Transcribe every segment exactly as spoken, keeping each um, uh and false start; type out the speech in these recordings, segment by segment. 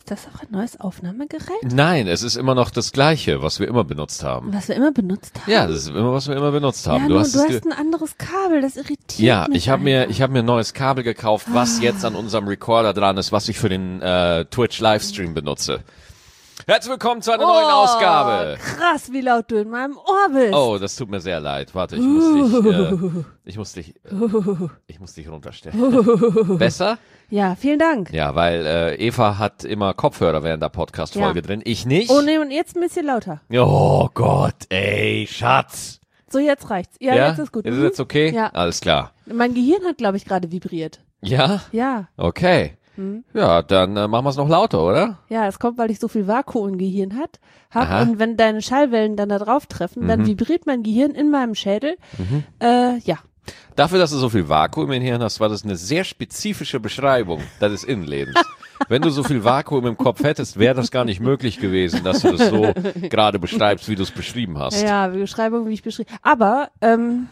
Ist das auch ein neues Aufnahmegerät? Nein, es ist immer noch das Gleiche, was wir immer benutzt haben. Was wir immer benutzt haben? Ja, das ist immer, was wir immer benutzt haben. Ja, du nur, hast, du es hast ein anderes Kabel, das irritiert ja, mich. ich habe mir, einfach. ich habe mir ein neues Kabel gekauft, was Ah. jetzt an unserem Recorder dran ist, was ich für den äh, Twitch Livestream benutze. Herzlich willkommen zu einer oh, neuen Ausgabe. Krass, wie laut du in meinem Ohr bist. Oh, das tut mir sehr leid. Warte, ich muss dich, äh, ich muss dich, äh, ich muss dich runterstellen. Besser? Ja, vielen Dank. Ja, weil äh, Eva hat immer Kopfhörer während der Podcast-Folge Ja. drin. Ich nicht. Oh nee, und jetzt ein bisschen lauter. Oh Gott, ey, Schatz. So, jetzt reicht's. Ja, Ja? jetzt ist gut. Ist Mhm. jetzt okay? Ja. Alles klar. Mein Gehirn hat, glaube ich, gerade vibriert. Ja? Ja. Okay. Mhm. Ja, dann äh, machen wir es noch lauter, oder? Ja, es kommt, weil ich so viel Vakuum im Gehirn hat, hab Aha. und wenn deine Schallwellen dann da drauf treffen, dann Mhm. vibriert mein Gehirn in meinem Schädel. Mhm. Äh, ja. Dafür, dass du so viel Vakuum im Hirn hast, war das eine sehr spezifische Beschreibung deines Innenlebens. Wenn du so viel Vakuum im Kopf hättest, wäre das gar nicht möglich gewesen, dass du das so gerade beschreibst, wie du es beschrieben hast. Ja, Beschreibung, wie ich beschrieben. Aber ähm,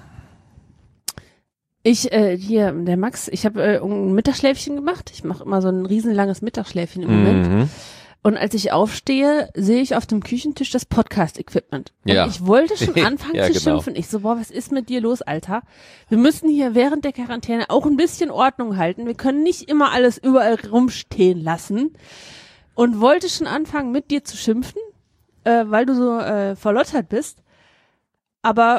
ich äh, hier der Max, ich habe äh, ein Mittagsschläfchen gemacht. Ich mache immer so ein riesenlanges Mittagsschläfchen im Moment. Mhm. Und als ich aufstehe, sehe ich auf dem Küchentisch das Podcast-Equipment. Und Ja. ich wollte schon anfangen Ja, zu genau. schimpfen. Ich so, boah, was ist mit dir los, Alter? Wir müssen hier während der Quarantäne auch ein bisschen Ordnung halten. Wir können nicht immer alles überall rumstehen lassen. Und wollte schon anfangen, mit dir zu schimpfen, äh, weil du so äh, verlottert bist. Aber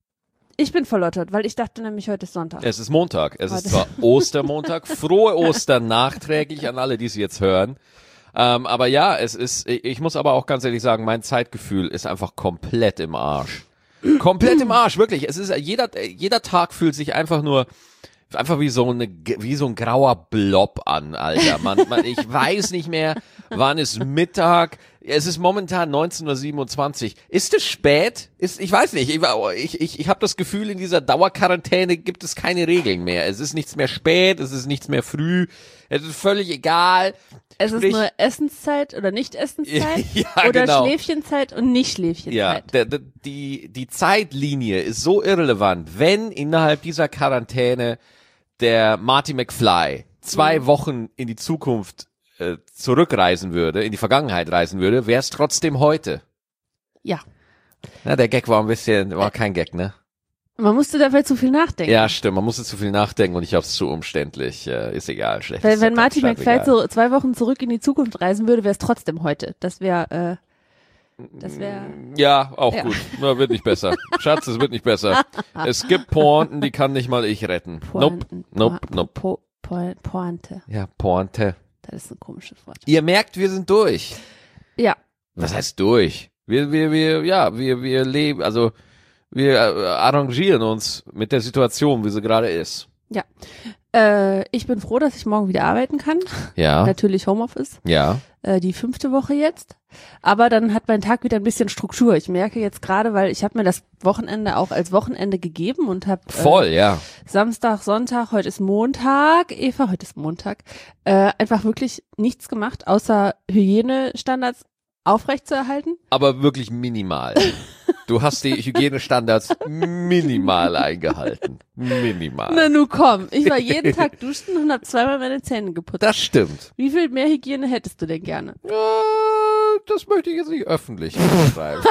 ich bin verlottert, weil ich dachte nämlich, heute ist Sonntag. Es ist Montag. Es ist Heute. zwar Ostermontag. Frohe Ostern nachträglich an alle, die es jetzt hören. Ähm, aber ja, es ist, ich muss aber auch ganz ehrlich sagen, mein Zeitgefühl ist einfach komplett im Arsch. Komplett im Arsch, wirklich. Es ist, jeder, jeder Tag fühlt sich einfach nur, einfach wie so eine, wie so ein grauer Blob an, Alter. Man, man, ich weiß nicht mehr, wann ist Mittag. Es ist momentan neunzehn Uhr siebenundzwanzig. Ist es spät? Ist, ich weiß nicht. Ich, ich, ich, ich habe das Gefühl, in dieser Dauerquarantäne gibt es keine Regeln mehr. Es ist nichts mehr spät, es ist nichts mehr früh. Es ist völlig egal. Es Sprich- ist nur Essenszeit oder nicht Essenszeit Ja, oder genau. Schläfchenzeit und nicht Schläfchenzeit. Ja, der, der, die, die Zeitlinie ist so irrelevant, wenn innerhalb dieser Quarantäne der Marty McFly zwei Mhm. Wochen in die Zukunft äh, zurückreisen würde, in die Vergangenheit reisen würde, wäre es trotzdem heute. Ja. Na, der Gag war ein bisschen, war kein Gag, ne? Man musste dabei zu viel nachdenken. Ja, stimmt, man musste zu viel nachdenken und ich hab's zu umständlich. Äh, ist egal, schlecht. Weil wenn Marty McFly so zwei Wochen zurück in die Zukunft reisen würde, wäre es trotzdem heute. Das wäre, äh, das wäre. Ja, auch Ja. gut. Na, wird nicht besser. Schatz, es wird nicht besser. Es gibt Pointen, die kann nicht mal ich retten. Nope, Pointen- nope, Po- nope. Po- Po- Pointe. Ja, Pointe. Das ist ein komisches Wort. Ihr merkt, wir sind durch. Ja. Was heißt durch? Wir, wir, wir, ja, wir, wir leben, also wir äh, arrangieren uns mit der Situation, wie sie gerade ist. Ja. Äh, ich bin froh, dass ich morgen wieder arbeiten kann. Ja, Natürlich Homeoffice. ja. Äh, die fünfte Woche jetzt. Aber dann hat mein Tag wieder ein bisschen Struktur. Ich merke jetzt gerade, weil ich habe mir das Wochenende auch als Wochenende gegeben und habe Voll, äh, ja. Samstag, Sonntag, heute ist Montag, Eva, heute ist Montag, äh, einfach wirklich nichts gemacht, außer Hygienestandards aufrechtzuerhalten. Aber wirklich minimal. Du hast die Hygienestandards minimal eingehalten. Minimal. Na nu komm, ich war jeden Tag duschen und habe zweimal meine Zähne geputzt. Das stimmt. Wie viel mehr Hygiene hättest du denn gerne? Äh, das möchte ich jetzt nicht öffentlich beschreiben.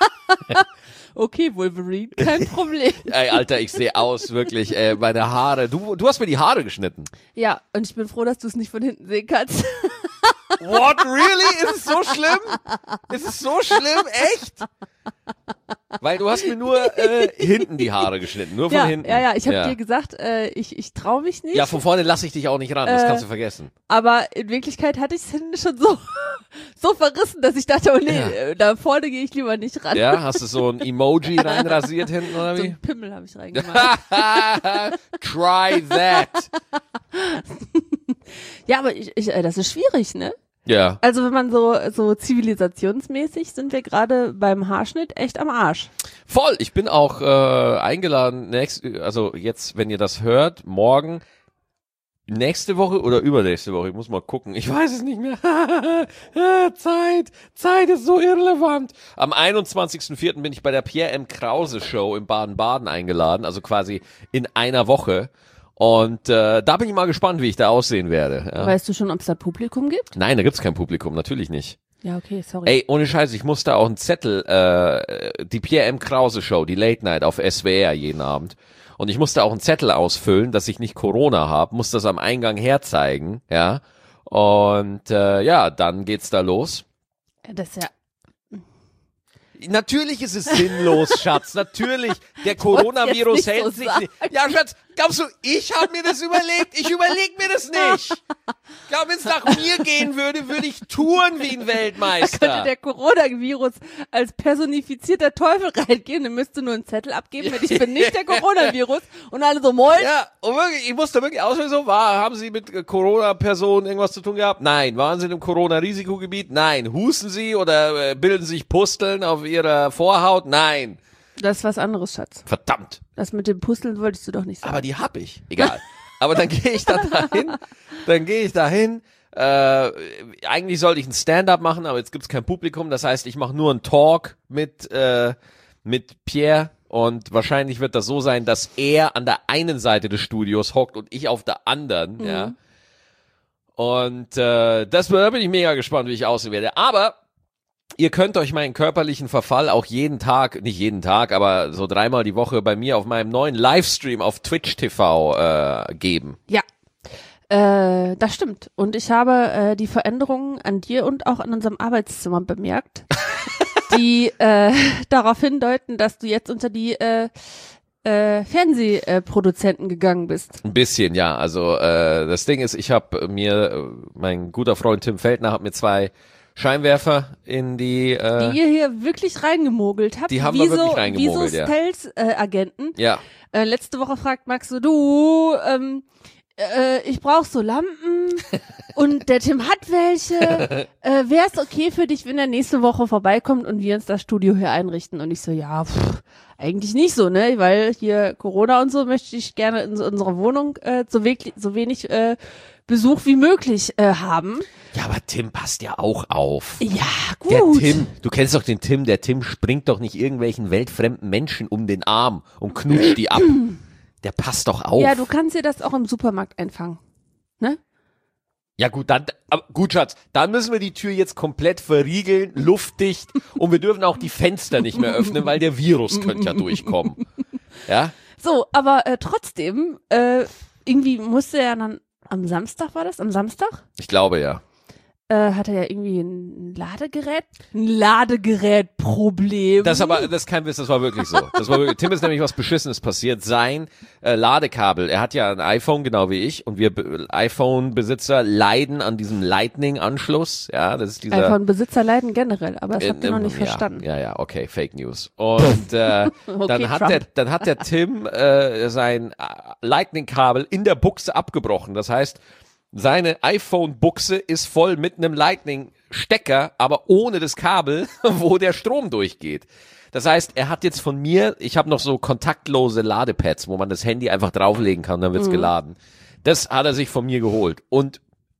Okay, Wolverine, kein Problem. Ey, Alter, ich sehe aus, wirklich, äh, meine Haare. Du, du hast mir die Haare geschnitten. Ja, und ich bin froh, dass du es nicht von hinten sehen kannst. What, really? Ist es so schlimm? Ist es so schlimm? Echt? Weil du hast mir nur äh, hinten die Haare geschnitten, nur von ja, hinten. ja, ja, ich habe ja. dir gesagt, äh, ich, ich traue mich nicht. Ja, von vorne lasse ich dich auch nicht ran, das Äh, kannst du vergessen. Aber in Wirklichkeit hatte ich es hinten schon so, so verrissen, dass ich dachte, oh nee, Ja. äh, da vorne gehe ich lieber nicht ran. Ja, hast du so ein Emoji reinrasiert hinten oder So wie? einen Pimmel habe ich reingemacht. Try that. Ja, aber ich, ich, äh, das ist schwierig, ne? Ja. Also wenn man so so zivilisationsmäßig sind wir gerade beim Haarschnitt echt am Arsch. Voll, ich bin auch äh, eingeladen, nächst, also jetzt, wenn ihr das hört, morgen, nächste Woche oder übernächste Woche, ich muss mal gucken, ich weiß es nicht mehr. Zeit, Zeit ist so irrelevant. Am einundzwanzigsten vierten bin ich bei der Pierre M. Krause Show in Baden-Baden eingeladen, also quasi in einer Woche. Und äh, da bin ich mal gespannt, wie ich da aussehen werde. Ja. Weißt du schon, ob es da Publikum gibt? Nein, da gibt's kein Publikum, natürlich nicht. Ja, okay, sorry. Ey, ohne Scheiß, ich musste auch einen Zettel, äh, die Pierre M. Krause Show, die Late Night auf S W R jeden Abend. Und ich musste auch einen Zettel ausfüllen, dass ich nicht Corona habe, muss das am Eingang herzeigen, ja. Und äh, ja, dann geht's da los. Das ist ja... Natürlich ist es sinnlos, Schatz. Natürlich. Der Coronavirus hält so sich sagen. nicht. Ja, Schatz, glaubst du, ich habe mir das überlegt? Ich überleg mir das nicht. Ich glaube, wenn es nach mir gehen würde, würde ich touren wie ein Weltmeister. Könnte der Coronavirus als personifizierter Teufel reingehen, dann müsste nur einen Zettel abgeben mit ich bin nicht der Coronavirus und alle so moin. Ja, und wirklich, ich musste wirklich auswählen, so, war, haben Sie mit äh, Corona-Personen irgendwas zu tun gehabt? Nein. Waren Sie im Corona-Risikogebiet? Nein. Husten Sie oder äh, bilden sich Pusteln auf Ihrer Vorhaut? Nein. Das ist was anderes, Schatz. Verdammt. Das mit dem Pusteln wolltest du doch nicht sagen. Aber die hab ich. Egal. Aber dann gehe ich dann dahin, dann gehe ich dahin, äh, eigentlich sollte ich ein Stand-up machen, aber jetzt gibt's kein Publikum, das heißt, ich mache nur einen Talk mit, äh, mit Pierre und wahrscheinlich wird das so sein, dass er an der einen Seite des Studios hockt und ich auf der anderen, Mhm. ja. Und äh, das, da bin ich mega gespannt, wie ich aussehen werde. Aber ihr könnt euch meinen körperlichen Verfall auch jeden Tag, nicht jeden Tag, aber so dreimal die Woche bei mir auf meinem neuen Livestream auf Twitch T V äh, geben. Ja, äh, das stimmt. Und ich habe äh, die Veränderungen an dir und auch an unserem Arbeitszimmer bemerkt, die äh, darauf hindeuten, dass du jetzt unter die äh, äh, Fernsehproduzenten gegangen bist. Ein bisschen, ja. Also äh, das Ding ist, ich habe mir, äh, mein guter Freund Tim Feldner hat mir zwei Scheinwerfer in die, äh, Die ihr hier wirklich reingemogelt habt. Die haben wie wir wirklich so, reingemogelt, wie so ja. Stealth-Agenten. ja. Äh, letzte Woche fragt Max so, du, ähm, äh, ich brauch so Lampen und der Tim hat welche. Äh, Wäre es okay für dich, wenn er nächste Woche vorbeikommt und wir uns das Studio hier einrichten? Und ich so, ja, pff, eigentlich nicht so, ne? Weil hier Corona und so möchte ich gerne in so unserer Wohnung äh, so, wenig, so wenig äh, Besuch wie möglich äh, haben. Ja, aber Tim passt ja auch auf. Ja, Der gut. Tim, du kennst doch den Tim, der Tim springt doch nicht irgendwelchen weltfremden Menschen um den Arm und knutscht die ab. Der passt doch auf. Ja, du kannst dir das auch im Supermarkt einfangen. Ne? Ja gut, dann, aber gut, Schatz, dann müssen wir die Tür jetzt komplett verriegeln, luftdicht und wir dürfen auch die Fenster nicht mehr öffnen, weil der Virus könnte ja durchkommen. Ja? So, aber äh, trotzdem, äh, irgendwie musste er dann, am Samstag war das? Am Samstag? Ich glaube ja. Äh, hat er ja irgendwie ein Ladegerät, ein Ladegerätproblem. Das aber, das ist kein Witz, das war wirklich so. Das war wirklich, Tim ist nämlich was Beschissenes passiert. Sein äh, Ladekabel, er hat ja ein iPhone, genau wie ich, und wir Be- iPhone-Besitzer leiden an diesem Lightning-Anschluss. Ja, das ist dieser iPhone-Besitzer leiden generell, aber das Äh, habt ihr noch nicht ja, verstanden. Ja, ja, okay, Fake News. Und äh, Okay, dann hat Trump. der, dann hat der Tim äh, sein äh, Lightning-Kabel in der Buchse abgebrochen. Das heißt, seine iPhone-Buchse ist voll mit einem Lightning-Stecker, aber ohne das Kabel, wo der Strom durchgeht. Das heißt, er hat jetzt von mir, ich habe noch so kontaktlose Ladepads, wo man das Handy einfach drauflegen kann, dann wird's Mhm. geladen. Das hat er sich von mir geholt. Und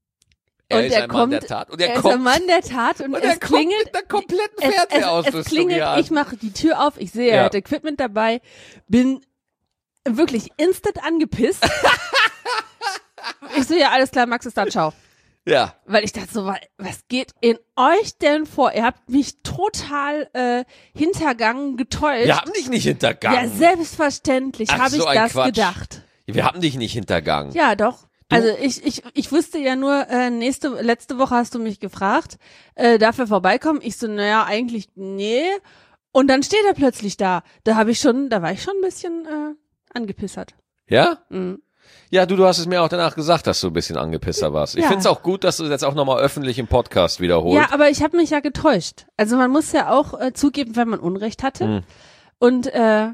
er Und ist er ein Mann kommt, der Tat. Und er, er ist kommt ein Mann der Tat und, und es er kommt klingelt. mit einer kompletten Es, es, Fernsehausrüstung es klingelt, hier an. ich mache die Tür auf, ich sehe, er Ja. hat Equipment dabei, bin wirklich instant angepisst. Ich so, ja, alles klar, Max ist da, ciao. Ja. Weil ich dachte so, wa- was geht in euch denn vor? Ihr habt mich total äh, hintergangen, getäuscht. Wir haben dich nicht hintergangen. Ja, selbstverständlich Ach, habe ich so ein das Quatsch. gedacht. Wir haben dich nicht hintergangen. Ja, doch. Also ich, ich, ich wusste ja nur, äh, nächste, letzte Woche hast du mich gefragt, äh, darf er vorbeikommen? Ich so, naja, eigentlich nee. Und dann steht er plötzlich da. Da habe ich schon, da war ich schon ein bisschen äh, angepissert. Ja? Mhm. Ja, du, du hast es mir auch danach gesagt, dass du ein bisschen angepisster warst. Ich Ja. find's auch gut, dass du es jetzt auch nochmal öffentlich im Podcast wiederholst. Ja, aber ich habe mich ja getäuscht. Also man muss ja auch äh, zugeben, wenn man Unrecht hatte. Mhm. Und äh,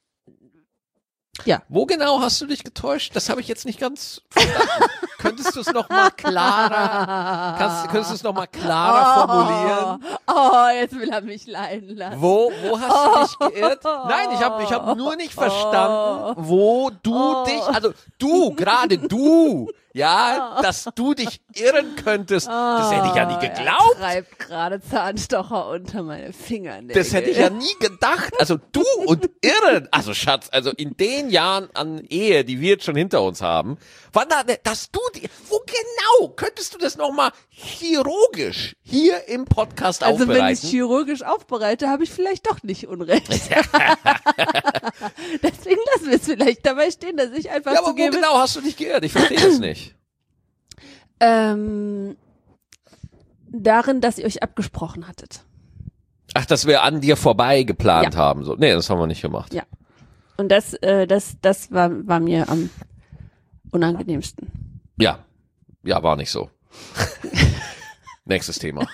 ja. Wo genau hast du dich getäuscht? Das habe ich jetzt nicht ganz verstanden. Könntest du es nochmal klarer, kannst, könntest du es noch mal klarer formulieren? Oh, jetzt will er mich leiden lassen. Wo, wo hast du dich geirrt? Nein, ich habe ich hab nur nicht verstanden, wo du dich, also du, gerade du, Ja, dass du dich irren könntest, das hätte ich ja nie geglaubt. Er treibt gerade Zahnstocher unter meine Fingernägel. Das hätte ich ja nie gedacht. Also du und Irren. Also Schatz, also in den Jahren an Ehe, die wir jetzt schon hinter uns haben, wann da, dass du die, wo genau könntest du das nochmal chirurgisch hier im Podcast also aufbereiten? Also wenn ich es chirurgisch aufbereite, habe ich vielleicht doch nicht Unrecht. Deswegen lassen wir es vielleicht dabei stehen, dass ich einfach Ja, aber zugebe, wo genau hast du dich geirrt? Ich verstehe das nicht. Ähm, darin, dass ihr euch abgesprochen hattet. Ach, dass wir an dir vorbei geplant Ja. haben. So. Nee, das haben wir nicht gemacht. Ja. Und das, äh, das, das war, war mir am unangenehmsten. Ja, ja, war nicht so. Nächstes Thema.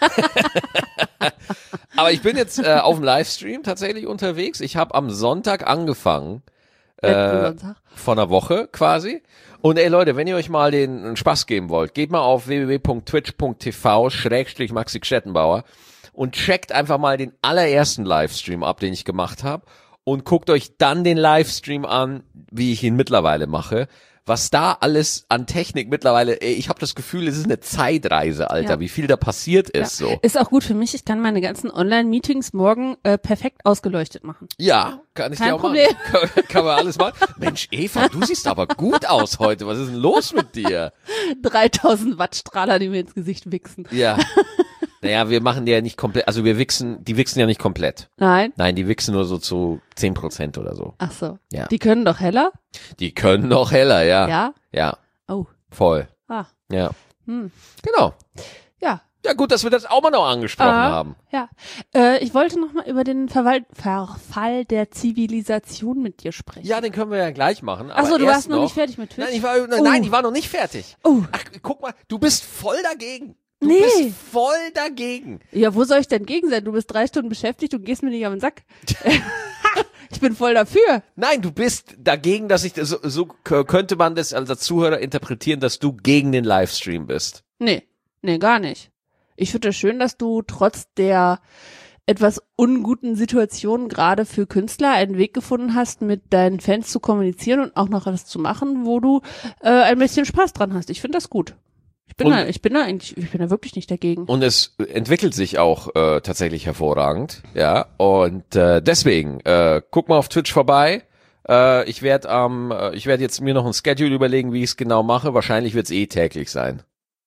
Aber ich bin jetzt äh, auf dem Livestream tatsächlich unterwegs. Ich habe am Sonntag angefangen, Letzten äh, Sonntag. vor einer Woche quasi. Und ey Leute, wenn ihr euch mal den einen Spaß geben wollt, geht mal auf w w w punkt twitch punkt t v schrägstrich Maxi Gschettenbauer und checkt einfach mal den allerersten Livestream ab, den ich gemacht habe und guckt euch dann den Livestream an, wie ich ihn mittlerweile mache. Was da alles an Technik mittlerweile, ey, ich habe das Gefühl, es ist eine Zeitreise, Alter, Ja. wie viel da passiert ist Ja. so. Ist auch gut für mich. Ich kann meine ganzen Online-Meetings morgen äh, perfekt ausgeleuchtet machen. Ja, kann ich Kein dir auch Problem. machen. Kann, kann man alles machen. Mensch, Eva, du siehst aber gut aus heute. Was ist denn los mit dir? dreitausend Watt Strahler, die mir ins Gesicht wichsen. Ja. Naja, wir machen die ja nicht komplett, also wir wichsen, die wichsen ja nicht komplett. Nein? Nein, die wichsen nur so zu zehn Prozent oder so. Ach so. Ja. Die können doch heller? Die können noch heller, ja. Ja? Ja, Oh. voll. Ah. Ja. Hm. Genau. Ja. Ja gut, dass wir das auch mal noch angesprochen Ah. haben. Ja. Äh, ich wollte noch mal über den Verwal- Verfall der Zivilisation mit dir sprechen. Ja, den können wir ja gleich machen. Ach so, aber du erst warst noch nicht fertig mit Twitch? Nein, ich war, nein, Oh. nein, ich war noch nicht fertig. Oh. Ach, guck mal, du bist voll dagegen. Du Nee. bist voll dagegen. Ja, wo soll ich denn gegen sein? Du bist drei Stunden beschäftigt und gehst mir nicht auf den Sack. Ich bin voll dafür. Nein, du bist dagegen, dass ich, so, so k- könnte man das als Zuhörer interpretieren, dass du gegen den Livestream bist. Nee, nee, gar nicht. Ich finde es schön, dass du trotz der etwas unguten Situation gerade für Künstler einen Weg gefunden hast, mit deinen Fans zu kommunizieren und auch noch was zu machen, wo du äh, ein bisschen Spaß dran hast. Ich finde das gut. Ich bin Und- da, ich bin da eigentlich, ich bin da wirklich nicht dagegen. Und es entwickelt sich auch äh, tatsächlich hervorragend, ja. Und äh, deswegen, äh, guck mal auf Twitch vorbei. Äh, ich werde ähm, äh, ich werde jetzt mir noch ein Schedule überlegen, wie ich es genau mache. Wahrscheinlich wird es eh täglich sein.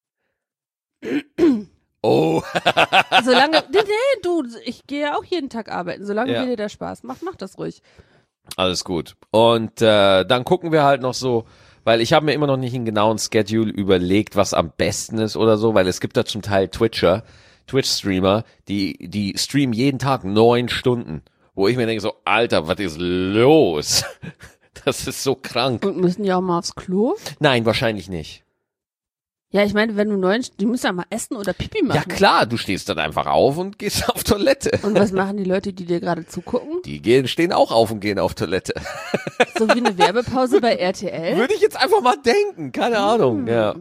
Oh. Solange, nee, nee, du, ich gehe ja auch jeden Tag arbeiten. Solange Ja. dir der Spaß macht, mach das ruhig. Alles gut. Und äh, dann gucken wir halt noch so, weil ich habe mir immer noch nicht einen genauen Schedule überlegt, was am besten ist oder so, weil es gibt da zum Teil Twitcher, Twitch-Streamer, die die streamen jeden Tag neun Stunden, wo ich mir denke so, Alter, was ist los? Das ist so krank. Und müssen die auch mal aufs Klo? Nein, wahrscheinlich nicht. Ja, ich meine, wenn du neun, die müssen ja mal essen oder Pipi machen. Ja klar, du stehst dann einfach auf und gehst auf Toilette. Und was machen die Leute, die dir gerade zugucken? Die gehen, stehen auch auf und gehen auf Toilette. So wie eine Werbepause bei R T L? Würde ich jetzt einfach mal denken, keine Ahnung, ja.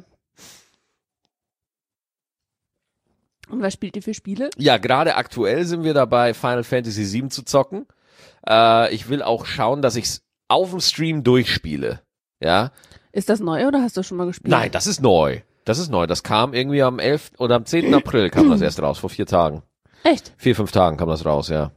Und was spielt ihr für Spiele? Ja, gerade aktuell sind wir dabei, Final Fantasy sieben zu zocken. Äh, ich will auch schauen, dass ich's auf dem Stream durchspiele. Ja. Ist das neu oder hast du schon mal gespielt? Nein, das ist neu. Das ist neu. Das kam irgendwie am elften oder am zehnten April kam das erst raus, vor vier Tagen. Echt? Vier, fünf Tagen kam das raus, ja.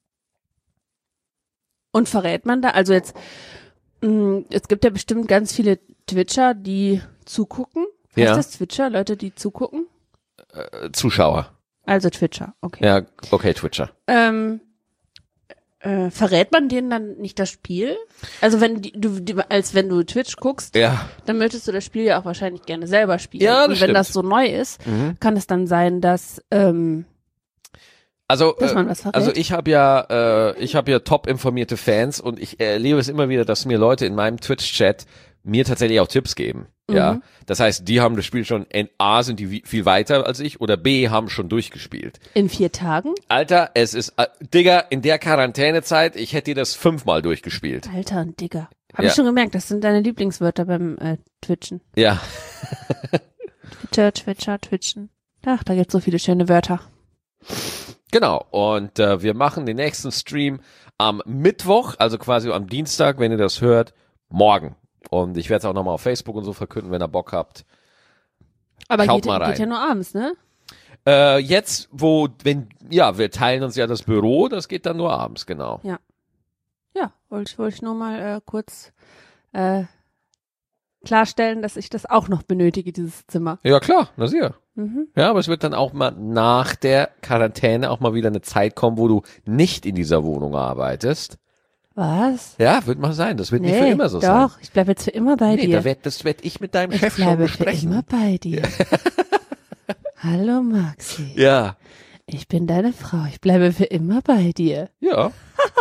Und verrät man da, also jetzt, mh, es gibt ja bestimmt ganz viele Twitcher, die zugucken. Heißt Ja. das Twitcher, Leute, die zugucken? Äh, Zuschauer. Also Twitcher, okay. Ja, okay, Twitcher. Ähm, äh, verrät man denen dann nicht das Spiel? Also wenn die, du, die, als wenn du Twitch guckst, Ja. dann möchtest du das Spiel ja auch wahrscheinlich gerne selber spielen. Ja, das Und wenn stimmt. das so neu ist, Mhm. kann es dann sein, dass, ähm, Also, dass äh, man was verrät. also ich habe ja, äh, ich habe ja top informierte Fans und ich erlebe es immer wieder, dass mir Leute in meinem Twitch-Chat mir tatsächlich auch Tipps geben. Ja, Mhm. das heißt, die haben das Spiel schon, in A sind die wie- viel weiter als ich oder B haben schon durchgespielt. in vier Tagen? Alter, es ist, äh, Digga, in der Quarantänezeit, ich hätte dir das fünfmal durchgespielt. Alter und Digger. Hab Ja. ich schon gemerkt, das sind deine Lieblingswörter beim äh, Twitchen. Ja, Twitcher, Twitcher, Twitchen. Ach, da gibt's so viele schöne Wörter. genau. Und äh, wir machen den nächsten Stream am Mittwoch, also quasi am Dienstag, wenn ihr das hört, morgen. Und ich werde es auch nochmal auf Facebook und so verkünden, wenn ihr Bock habt. Aber Schaut geht, mal rein. geht ja nur abends, ne? Äh, jetzt, wo, wenn, ja, wir teilen uns ja das Büro, das geht dann nur abends, genau. Ja. Ja, wollte ich, wollte ich nur mal äh, kurz äh, klarstellen, dass ich das auch noch benötige, dieses Zimmer. Ja, klar, na sicher. Mhm. Ja, aber es wird dann auch mal nach der Quarantäne auch mal wieder eine Zeit kommen, wo du nicht in dieser Wohnung arbeitest. Was? Ja, wird mal sein. Das wird nicht für immer so doch, sein. Doch, ich bleibe jetzt für immer bei Nee, dir. da werd, das werde ich mit deinem ich Chef schon bleibe für besprechen. immer bei dir. Hallo Maxi. Ja. Ich bin deine Frau. Ich bleibe für immer bei dir. Ja.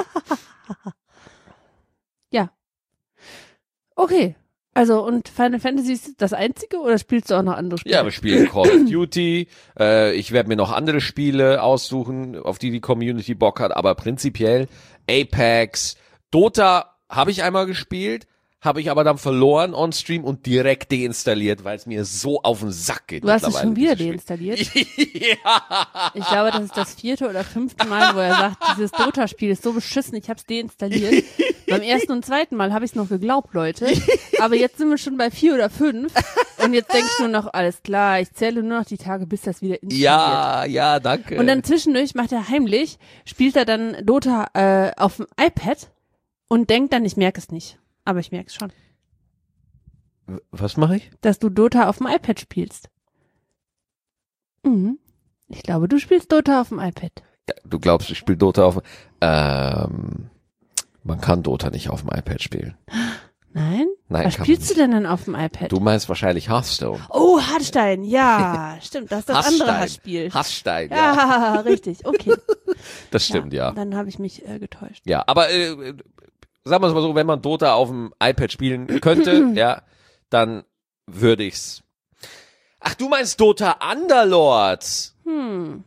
Ja. Okay. Also, und Final Fantasy ist das einzige oder spielst du auch noch andere Spiele? Ja, wir spielen Call of Duty. Äh, ich werde mir noch andere Spiele aussuchen, auf die die Community Bock hat. Aber prinzipiell Apex, Dota habe ich einmal gespielt, habe ich aber dann verloren on Stream und direkt deinstalliert, weil es mir so auf den Sack geht. Du hast es schon wieder dieses Spiel. deinstalliert? Ja. Ich glaube, das ist das vierte oder fünfte Mal, wo er sagt, dieses Dota-Spiel ist so beschissen, ich hab's deinstalliert. Beim ersten und zweiten Mal habe ich es noch geglaubt, Leute. Aber jetzt sind wir schon bei vier oder fünf. Und jetzt denke ich nur noch, alles klar, ich zähle nur noch die Tage, bis das wieder installiert. Ja, ja, danke. Und dann zwischendurch macht er heimlich, spielt er dann Dota äh, auf dem iPad und denkt dann, ich merke es nicht. Aber ich merke es schon. Was mache ich? Dass du Dota auf dem iPad spielst. Mhm. Ich glaube, du spielst Dota auf dem iPad. Ja, du glaubst, ich spiele Dota auf dem... Ähm, man kann Dota nicht auf dem iPad spielen. Nein? Nein, Was kann spielst man du denn dann auf dem iPad? Du meinst wahrscheinlich Hearthstone. Oh, Hardstein, ja, stimmt, das ist das Hassstein. andere Hassspiel. Hassstein, ja. Ja, richtig, okay. Das stimmt, ja. Dann habe ich mich äh, getäuscht. Ja, aber äh, sagen wir es mal so, wenn man Dota auf dem iPad spielen könnte, ja, dann würde ich's. Ach, du meinst Dota Underlords? Hm.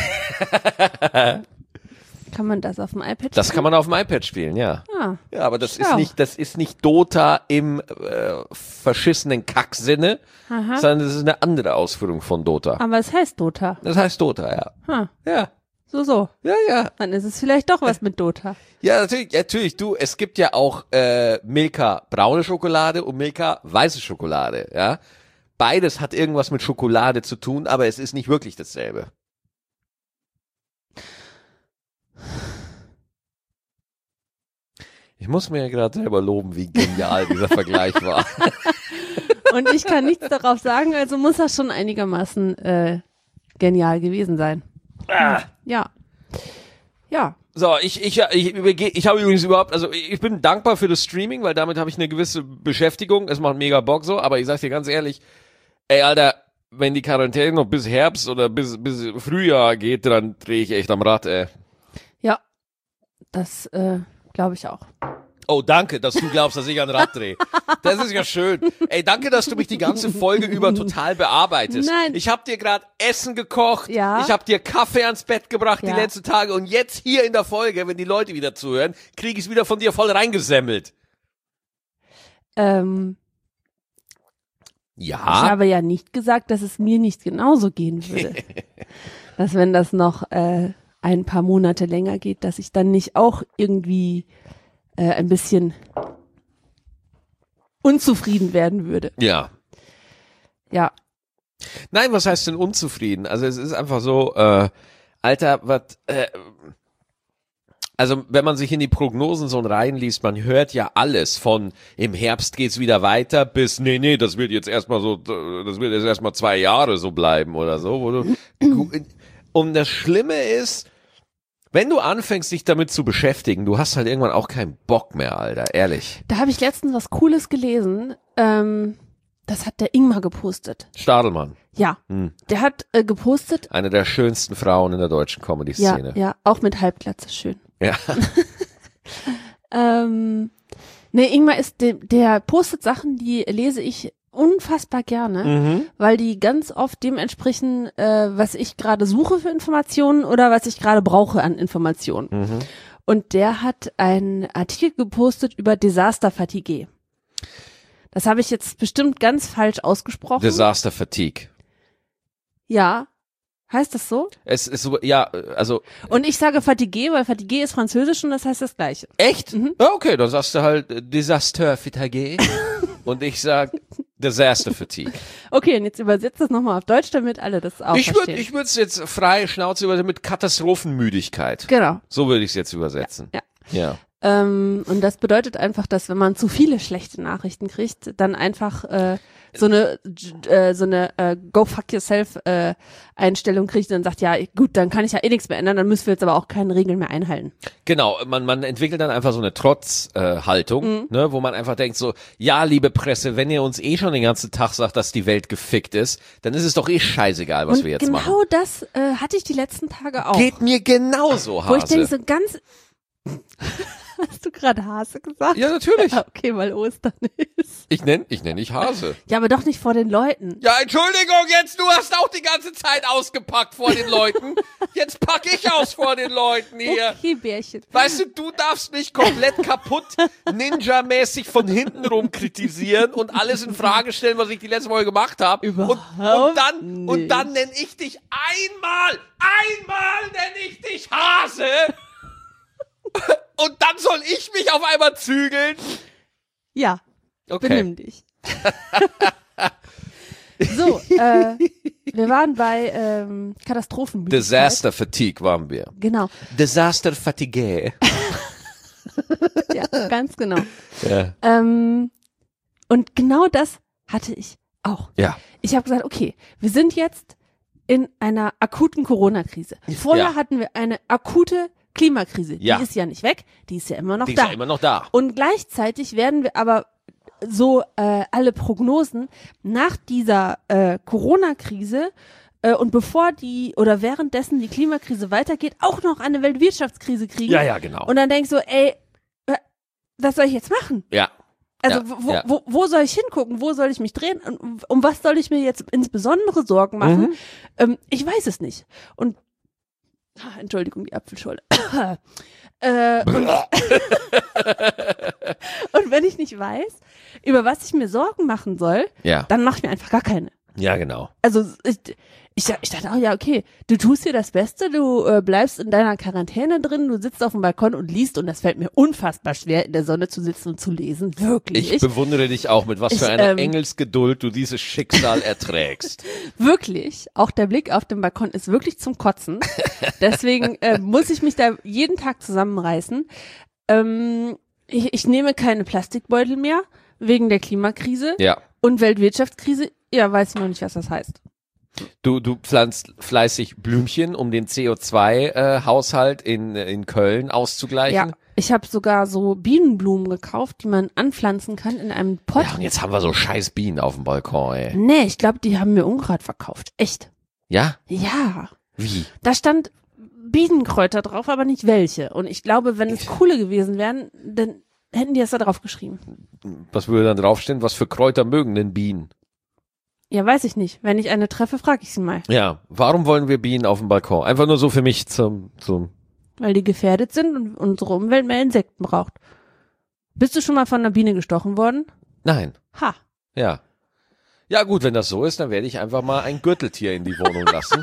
Kann man das auf dem iPad Das spielen? kann man auf dem iPad spielen, ja. Ah, Ja, aber das ist Schau. nicht, das ist nicht Dota im äh, verschissenen Kacksinne, aha. sondern das ist eine andere Ausführung von Dota. Aber es heißt Dota. Das heißt Dota, ja. Ha, Ja, so, so. ja, ja. Dann ist es vielleicht doch was mit Dota. Ja, natürlich, natürlich, du, es gibt ja auch äh, Milka braune Schokolade und Milka weiße Schokolade, ja. Beides hat irgendwas mit Schokolade zu tun, aber es ist nicht wirklich dasselbe. Ich muss mir ja gerade selber loben, wie genial dieser Vergleich war. Und ich kann nichts darauf sagen, also muss das schon einigermaßen äh, genial gewesen sein. Ah. Ja. Ja. So, ich ich ich, ich, ich habe übrigens überhaupt, also ich bin dankbar für das Streaming, weil damit habe ich eine gewisse Beschäftigung. Es macht mega Bock so, aber ich sag dir ganz ehrlich, ey Alter, wenn die Quarantäne noch bis Herbst oder bis bis Frühjahr geht, dann drehe ich echt am Rad, ey. Ja. Das äh, glaube ich auch. Oh, danke, dass du glaubst, dass ich ein Rad drehe. Das ist ja schön. Ey, danke, dass du mich die ganze Folge über total bearbeitest. Nein. Ich habe dir gerade Essen gekocht. Ja. Ich habe dir Kaffee ans Bett gebracht Ja. die letzten Tage. Und jetzt hier in der Folge, wenn die Leute wieder zuhören, kriege ich es wieder von dir voll reingesemmelt. Ähm, Ja. Ich habe ja nicht gesagt, dass es mir nicht genauso gehen würde. Dass wenn das noch äh, ein paar Monate länger geht, dass ich dann nicht auch irgendwie äh, ein bisschen unzufrieden werden würde. Ja. Ja. Nein, was heißt denn unzufrieden? Also es ist einfach so, äh, Alter, was, äh, also wenn man sich in die Prognosen so reinliest, man hört ja alles von im Herbst geht's wieder weiter bis, nee, nee, das wird jetzt erstmal so, das wird jetzt erstmal zwei Jahre so bleiben oder so. Wo du, und das Schlimme ist, wenn du anfängst, dich damit zu beschäftigen, du hast halt irgendwann auch keinen Bock mehr, Alter, ehrlich. Da habe ich letztens was Cooles gelesen. Ähm, das hat der Ingmar gepostet. Stadelmann, Ja, hm. der hat äh, gepostet. eine der schönsten Frauen in der deutschen Ja, Comedy-Szene. ja, auch mit Halbglatze schön. Ja. Ähm, nee, Ingmar ist, de, der postet Sachen, die lese ich unfassbar gerne, Mhm. weil die ganz oft dem entsprechen, äh, was ich gerade suche für Informationen oder was ich gerade brauche an Informationen. Mhm. Und der hat einen Artikel gepostet über Disaster Fatigue. Das habe ich jetzt bestimmt ganz falsch ausgesprochen. Disaster Fatigue. Ja, heißt das so? Es ist so, ja, also, Und ich sage Fatigue, weil Fatigue ist französisch und das heißt das Gleiche. echt? Mhm. Ja, okay, dann sagst du halt äh, Disaster Fatigue. Und ich sag Disaster Fatigue. Okay, und jetzt übersetzt das nochmal auf Deutsch, damit alle das auch Ich würde verstehen. ich würde es jetzt frei Schnauze übersetzen mit Katastrophenmüdigkeit. Genau. So würde ich es jetzt übersetzen. Ja. Ja. Ähm, und das bedeutet einfach, dass wenn man zu viele schlechte Nachrichten kriegt, dann einfach äh, so eine äh, so eine äh, Go fuck yourself äh, Einstellung kriegt und dann sagt, ja gut, dann kann ich ja eh nichts mehr ändern, dann müssen wir jetzt aber auch keine Regeln mehr einhalten. Genau, man man entwickelt dann einfach so eine Trotzhaltung, äh, Haltung, Mhm. ne, wo man einfach denkt so, ja, liebe Presse, wenn ihr uns eh schon den ganzen Tag sagt, dass die Welt gefickt ist, dann ist es doch eh scheißegal, was und wir jetzt genau machen. das äh, hatte ich die letzten Tage auch. Geht mir genauso, Hase. Wo ich denke so ganz Hast du gerade Hase gesagt? Ja, natürlich. Ja, okay, weil Ostern ist. Ich nenne ich nenn dich Hase. Ja, aber doch nicht vor den Leuten. Ja, Entschuldigung, jetzt, du hast auch die ganze Zeit ausgepackt vor den Leuten. Jetzt pack ich aus vor den Leuten hier. Okay, Bärchen. Weißt du, du darfst mich komplett kaputt Ninja-mäßig von hinten rum kritisieren und alles in Frage stellen, was ich die letzte Woche gemacht habe. Und, und dann, und nicht. dann nenne ich dich einmal, einmal nenne ich dich Hase. Und dann soll ich mich auf einmal zügeln. Ja, Okay. benimm dich. So, äh, wir waren bei ähm, Katastrophenmüdigkeit. Disaster Fatigue waren wir. Genau, Disaster Fatigue. ja, ganz genau. Ja. Ähm, und genau das hatte ich auch. Ja. Ich habe gesagt, okay, wir sind jetzt in einer akuten Corona-Krise. Vorher Ja. hatten wir eine akute Klimakrise. Ja. Die ist ja nicht weg, die ist ja immer noch Die ist da. ja immer noch da. Und gleichzeitig werden wir aber so äh, alle Prognosen nach dieser äh, Corona-Krise äh, und bevor die oder währenddessen die Klimakrise weitergeht, auch noch eine Weltwirtschaftskrise kriegen. Ja, ja, genau. Und dann denk ich so, ey, äh, was soll ich jetzt machen? Ja. Also Ja, wo, ja. wo, wo soll ich hingucken? Wo soll ich mich drehen? Und um was soll ich mir jetzt insbesondere Sorgen machen? Mhm. Ähm, ich weiß es nicht. Und ah, Entschuldigung, die Apfelschorle. äh, und, und wenn ich nicht weiß, über was ich mir Sorgen machen soll, Ja. dann mache ich mir einfach gar keine. Ja, genau. Also ich, ich, ich dachte auch, ja, okay, du tust dir das Beste, du äh, bleibst in deiner Quarantäne drin, du sitzt auf dem Balkon und liest und das fällt mir unfassbar schwer, in der Sonne zu sitzen und zu lesen. Wirklich. Ich bewundere dich auch, mit was für Ich, einer ähm, Engelsgeduld du dieses Schicksal erträgst. Wirklich, auch der Blick auf den Balkon ist wirklich zum Kotzen. Deswegen äh, muss ich mich da jeden Tag zusammenreißen. Ähm, ich, ich nehme keine Plastikbeutel mehr wegen der Klimakrise Ja. und Weltwirtschaftskrise. Ja, weiß ich noch nicht, was das heißt. Du, du pflanzt fleißig Blümchen, um den C O zwei Haushalt in, in Köln auszugleichen. Ja, ich habe sogar so Bienenblumen gekauft, die man anpflanzen kann in einem Pott. Ja, und jetzt haben wir so scheiß Bienen auf dem Balkon, ey. Nee, ich glaube, die haben mir Unkraut verkauft. Echt. Ja? Ja. Wie? Da stand Bienenkräuter drauf, aber nicht welche. Und ich glaube, wenn es coole gewesen wären, dann hätten die es da drauf geschrieben. Was würde dann draufstehen? Was für Kräuter mögen denn Bienen? Ja, weiß ich nicht. Wenn ich eine treffe, frage ich sie mal. Ja, warum wollen wir Bienen auf dem Balkon? Einfach nur so für mich zum, zum, Weil die gefährdet sind und unsere Umwelt mehr Insekten braucht. Bist du schon mal von einer Biene gestochen worden? nein, Ha. ja. Ja gut, wenn das so ist, dann werde ich einfach mal ein Gürteltier in die Wohnung lassen.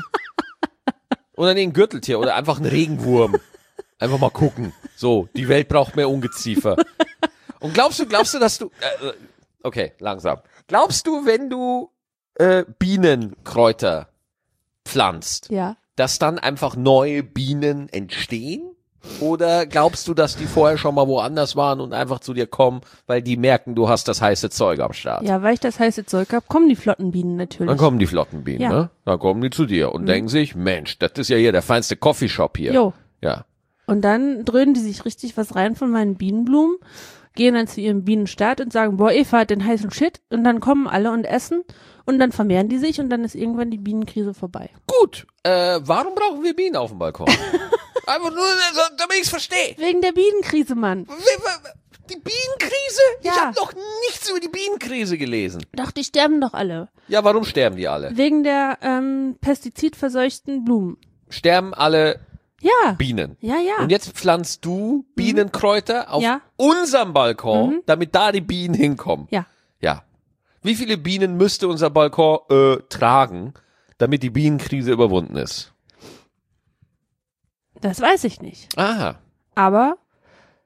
Oder nee, ein Gürteltier oder einfach ein Regenwurm. Einfach mal gucken. So, die Welt braucht mehr Ungeziefer. Und glaubst du, glaubst du, dass du, äh, okay, langsam. Glaubst du, wenn du äh, Bienenkräuter pflanzt, Ja. dass dann einfach neue Bienen entstehen? Oder glaubst du, dass die vorher schon mal woanders waren und einfach zu dir kommen, weil die merken, du hast das heiße Zeug am Start? Ja, weil ich das heiße Zeug hab, kommen die Flottenbienen natürlich. Dann kommen die Flottenbienen, Ja. ne? Dann kommen die zu dir und denken sich, Mensch, das ist ja hier der feinste Coffeeshop hier. Jo. Ja. Und dann dröhnen die sich richtig was rein von meinen Bienenblumen, gehen dann zu ihrem Bienenstaat und sagen, boah, Eva hat den heißen Shit. Und dann kommen alle und essen und dann vermehren die sich und dann ist irgendwann die Bienenkrise vorbei. Gut, äh, warum brauchen wir Bienen auf dem Balkon? Einfach nur, damit ich es verstehe. Wegen der Bienenkrise, Mann. Die Bienenkrise? Ja. Ich habe noch nichts über die Bienenkrise gelesen. Doch, die sterben doch alle. Ja, warum sterben die alle? Wegen der ähm, pestizidverseuchten Blumen. Sterben alle Ja. Bienen. Ja, ja. Und jetzt pflanzt du Bienenkräuter auf Ja. unserem Balkon, Mhm. damit da die Bienen hinkommen. Ja. Ja. Wie viele Bienen müsste unser Balkon äh, tragen, damit die Bienenkrise überwunden ist? Das weiß ich nicht. Aha. Aber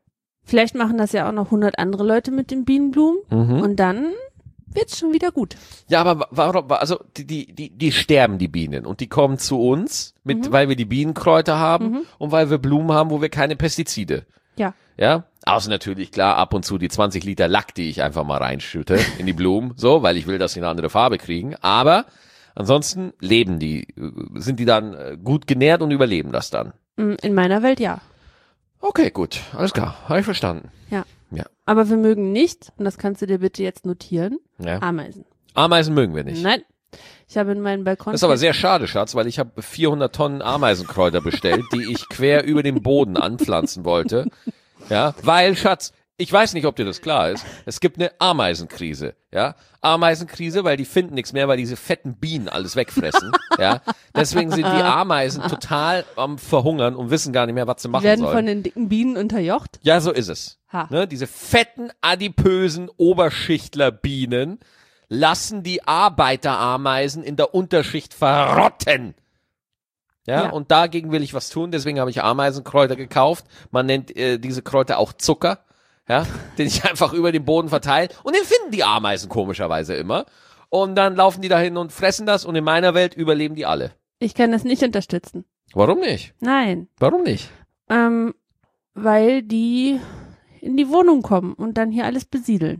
Vielleicht machen das ja auch noch hundert andere Leute mit den Bienenblumen Mhm. und dann wird's schon wieder gut. Ja, aber warum, also die, die, die, die sterben, die Bienen, und die kommen zu uns, mit, Mhm. weil wir die Bienenkräuter haben Mhm. und weil wir Blumen haben, wo wir keine Pestizide. Ja. Ja, außer natürlich, klar, ab und zu die zwanzig Liter Lack, die ich einfach mal reinschütte in die Blumen, so, weil ich will, dass sie eine andere Farbe kriegen, aber ansonsten leben die, äh, sind die dann äh, gut genährt und überleben das dann. Mm, In meiner Welt ja. Okay, gut, alles klar, habe ich verstanden. Ja. Ja. Aber wir mögen nicht, und das kannst du dir bitte jetzt notieren, Ja. Ameisen. Ameisen mögen wir nicht. Nein. Ich habe in meinen Balkon. Das ist aber sehr schade, Schatz, weil ich habe vierhundert Tonnen Ameisenkräuter bestellt, die ich quer über den Boden anpflanzen wollte. Ja, weil, Schatz, ich weiß nicht, ob dir das klar ist, es gibt eine Ameisenkrise, ja. Ameisenkrise, weil die finden nichts mehr, weil diese fetten Bienen alles wegfressen, ja. Deswegen sind die Ameisen total am Verhungern und wissen gar nicht mehr, was sie Die machen werden sollen. von den dicken Bienen unterjocht. Ja, so ist es. Ha. Ne, diese fetten, adipösen Oberschichtlerbienen lassen die Arbeiterameisen in der Unterschicht verrotten. Ja, Ja. und dagegen will ich was tun, deswegen habe ich Ameisenkräuter gekauft. Man nennt äh, diese Kräuter auch Zucker, ja, den ich einfach über den Boden verteile, und den finden die Ameisen komischerweise immer. Und dann laufen die dahin und fressen das, und in meiner Welt überleben die alle. Ich kann das nicht unterstützen. Warum nicht? Nein. Warum nicht? Ähm, weil die in die Wohnung kommen und dann hier alles besiedeln.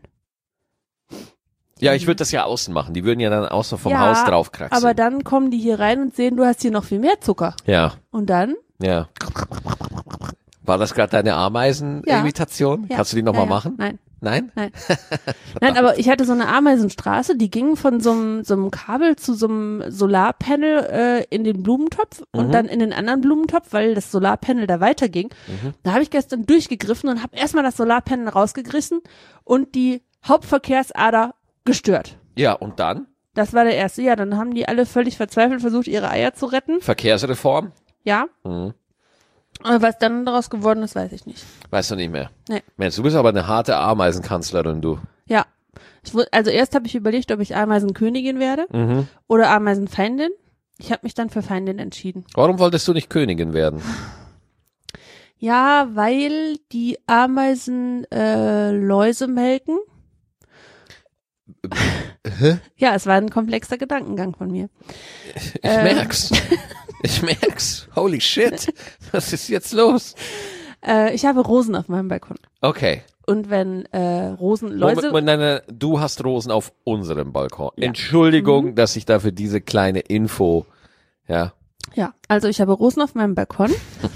Ja, ich würde das ja außen machen. Die würden ja dann außen vom Ja, Haus draufkraxeln. Aber dann kommen die hier rein und sehen, du hast hier noch viel mehr Zucker. ja, Und dann? ja. War das gerade deine Ameisen-Imitation? Ja. Kannst du die nochmal Ja, ja. machen? Nein. Nein? Nein. Nein, aber ich hatte so eine Ameisenstraße, die ging von so einem, so einem Kabel zu so einem Solarpanel äh, in den Blumentopf und Mhm. dann in den anderen Blumentopf, weil das Solarpanel da weiterging. Mhm. Da habe ich gestern durchgegriffen und habe erstmal das Solarpanel rausgerissen und die Hauptverkehrsader gestört. Ja, und dann? Das war der erste. Ja, dann haben die alle völlig verzweifelt versucht, ihre Eier zu retten. Verkehrsreform? Ja. Mhm. Aber was dann daraus geworden ist, weiß ich nicht. Weißt du nicht mehr. Nee. Mensch, du bist aber eine harte Ameisenkanzlerin, du. Ja. Ich, wu- also erst habe ich überlegt, ob ich Ameisenkönigin werde Mhm. oder Ameisenfeindin. Ich habe mich dann für Feindin entschieden. Warum wolltest du nicht Königin werden? Ja, weil die Ameisen äh, Läuse melken. Ja, es war ein komplexer Gedankengang von mir. Ich Äh. merk's. Ich merk's. Holy shit. Was ist jetzt los? Äh, ich habe Rosen auf meinem Balkon. Okay. Und wenn äh, Rosenläuse... Moment, Moment, du hast Rosen auf unserem Balkon. Ja. Entschuldigung, Mhm. dass ich dafür diese kleine Info, ja. Ja, also ich habe Rosen auf meinem Balkon.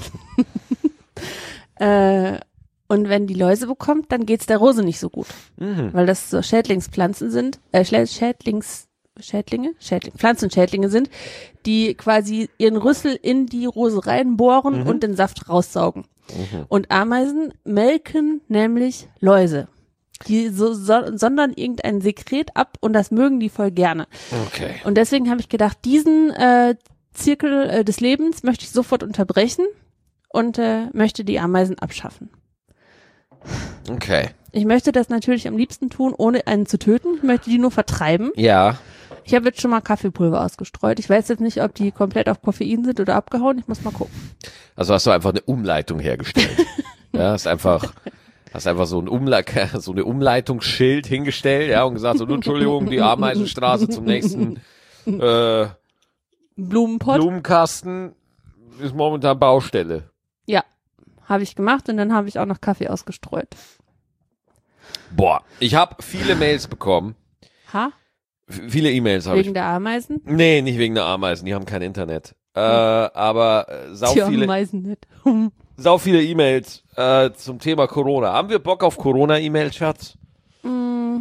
äh, und wenn die Läuse bekommt, dann geht's der Rose nicht so gut. Mhm. Weil das so Schädlingspflanzen sind, äh, Schlä- Schädlings, Schädlinge? Schädling, Pflanzenschädlinge sind, die quasi ihren Rüssel in die Rose reinbohren Mhm. und den Saft raussaugen. Mhm. Und Ameisen melken nämlich Läuse. Die so, so, sondern irgendein Sekret ab und das mögen die voll gerne. Okay. Und deswegen habe ich gedacht, diesen äh, Zirkel äh, des Lebens möchte ich sofort unterbrechen und äh, möchte die Ameisen abschaffen. Okay. Ich möchte das natürlich am liebsten tun, ohne einen zu töten. Ich möchte die nur vertreiben. Ja. Ich habe jetzt schon mal Kaffeepulver ausgestreut. Ich weiß jetzt nicht, ob die komplett auf Koffein sind oder abgehauen. Ich muss mal gucken. Also hast du einfach eine Umleitung hergestellt. Ja, hast einfach, hast einfach so ein Umle so eine Umleitungsschild hingestellt, ja, und gesagt, so, Entschuldigung, die Ameisenstraße zum nächsten äh, Blumenpott. Blumenkasten ist momentan Baustelle. Ja, habe ich gemacht und dann habe ich auch noch Kaffee ausgestreut. Boah, ich habe viele Mails bekommen. Ha? F- Viele E-Mails habe ich. Wegen der Ameisen? Nee, nicht wegen der Ameisen, die haben kein Internet. Äh, aber äh, sau Die viele, Ameisen nicht. sau viele E-Mails äh, zum Thema Corona. Haben wir Bock auf Corona-E-Mails, Schatz? Mm.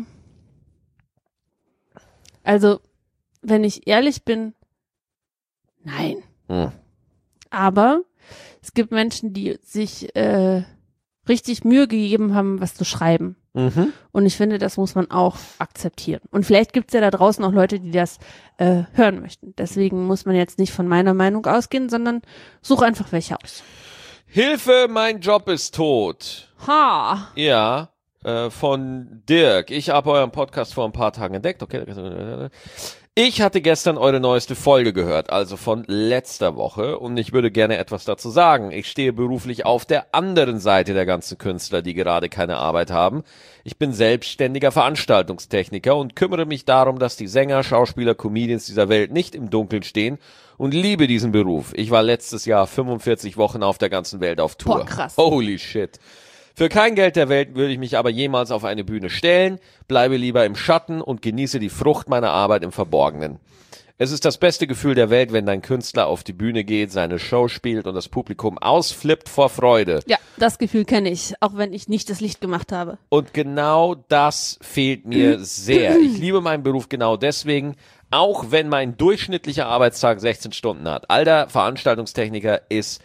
Also, wenn ich ehrlich bin, nein. Hm. Aber es gibt Menschen, die sich äh, richtig Mühe gegeben haben, was zu schreiben. Mhm. Und ich finde, das muss man auch akzeptieren. Und vielleicht gibt es ja da draußen auch Leute, die das äh, hören möchten. Deswegen muss man jetzt nicht von meiner Meinung ausgehen, sondern such einfach welche aus. Hilfe, mein Job ist tot. Ha! Ja, äh, von Dirk. Ich habe euren Podcast vor ein paar Tagen entdeckt. Okay. Ich hatte gestern eure neueste Folge gehört, also von letzter Woche, und ich würde gerne etwas dazu sagen. Ich stehe beruflich auf der anderen Seite der ganzen Künstler, die gerade keine Arbeit haben. Ich bin selbstständiger Veranstaltungstechniker und kümmere mich darum, dass die Sänger, Schauspieler, Comedians dieser Welt nicht im Dunkeln stehen und liebe diesen Beruf. Ich war letztes Jahr fünfundvierzig Wochen auf der ganzen Welt auf Tour. Boah, krass. Holy shit. Für kein Geld der Welt würde ich mich aber jemals auf eine Bühne stellen, bleibe lieber im Schatten und genieße die Frucht meiner Arbeit im Verborgenen. Es ist das beste Gefühl der Welt, wenn dein Künstler auf die Bühne geht, seine Show spielt und das Publikum ausflippt vor Freude. Ja, das Gefühl kenne ich, auch wenn ich nicht das Licht gemacht habe. Und genau das fehlt mir sehr. Ich liebe meinen Beruf genau deswegen, auch wenn mein durchschnittlicher Arbeitstag sechzehn Stunden hat. Alter Veranstaltungstechniker ist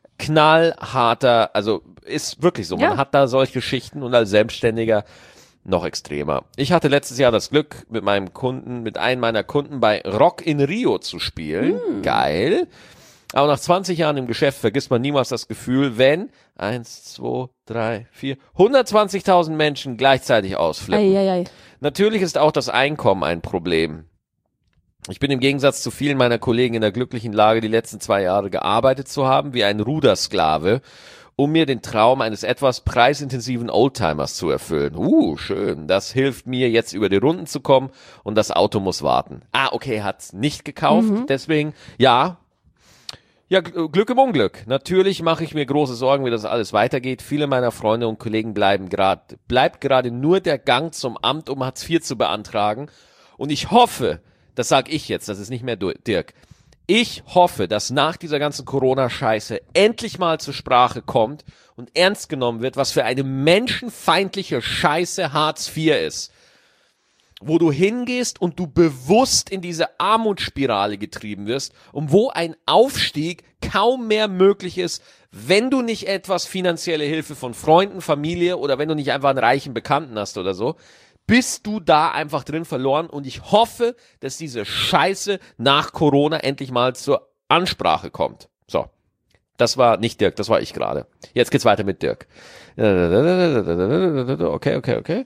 knallharter, also ist wirklich so. Man Ja. hat da solche Schichten und als Selbstständiger noch extremer. Ich hatte letztes Jahr das Glück, mit meinem Kunden, mit einem meiner Kunden bei Rock in Rio zu spielen. Hm. Geil. Aber nach zwanzig Jahren im Geschäft vergisst man niemals das Gefühl, wenn eins, zwei, drei, vier, hundertzwanzigtausend Menschen gleichzeitig ausflippen. Eieiei. Natürlich ist auch das Einkommen ein Problem. Ich bin im Gegensatz zu vielen meiner Kollegen in der glücklichen Lage, die letzten zwei Jahre gearbeitet zu haben, wie ein Rudersklave, um mir den Traum eines etwas preisintensiven Oldtimers zu erfüllen. Uh, schön. Das hilft mir, jetzt über die Runden zu kommen und das Auto muss warten. Ah, okay, hat's nicht gekauft, Mhm. deswegen, ja, ja, Gl- Glück im Unglück. Natürlich mache ich mir große Sorgen, wie das alles weitergeht. Viele meiner Freunde und Kollegen bleiben gerade, bleibt gerade nur der Gang zum Amt, um Hartz vier zu beantragen. Und ich hoffe, das sag ich jetzt, das ist nicht mehr Du- Dirk. Ich hoffe, dass nach dieser ganzen Corona-Scheiße endlich mal zur Sprache kommt und ernst genommen wird, was für eine menschenfeindliche Scheiße Hartz vier ist. Wo du hingehst und du bewusst in diese Armutsspirale getrieben wirst und wo ein Aufstieg kaum mehr möglich ist, wenn du nicht etwas finanzielle Hilfe von Freunden, Familie oder wenn du nicht einfach einen reichen Bekannten hast oder so, bist du da einfach drin verloren und ich hoffe, dass diese Scheiße nach Corona endlich mal zur Ansprache kommt. So. Das war nicht Dirk, das war ich gerade. Jetzt geht's weiter mit Dirk. Okay, okay, okay.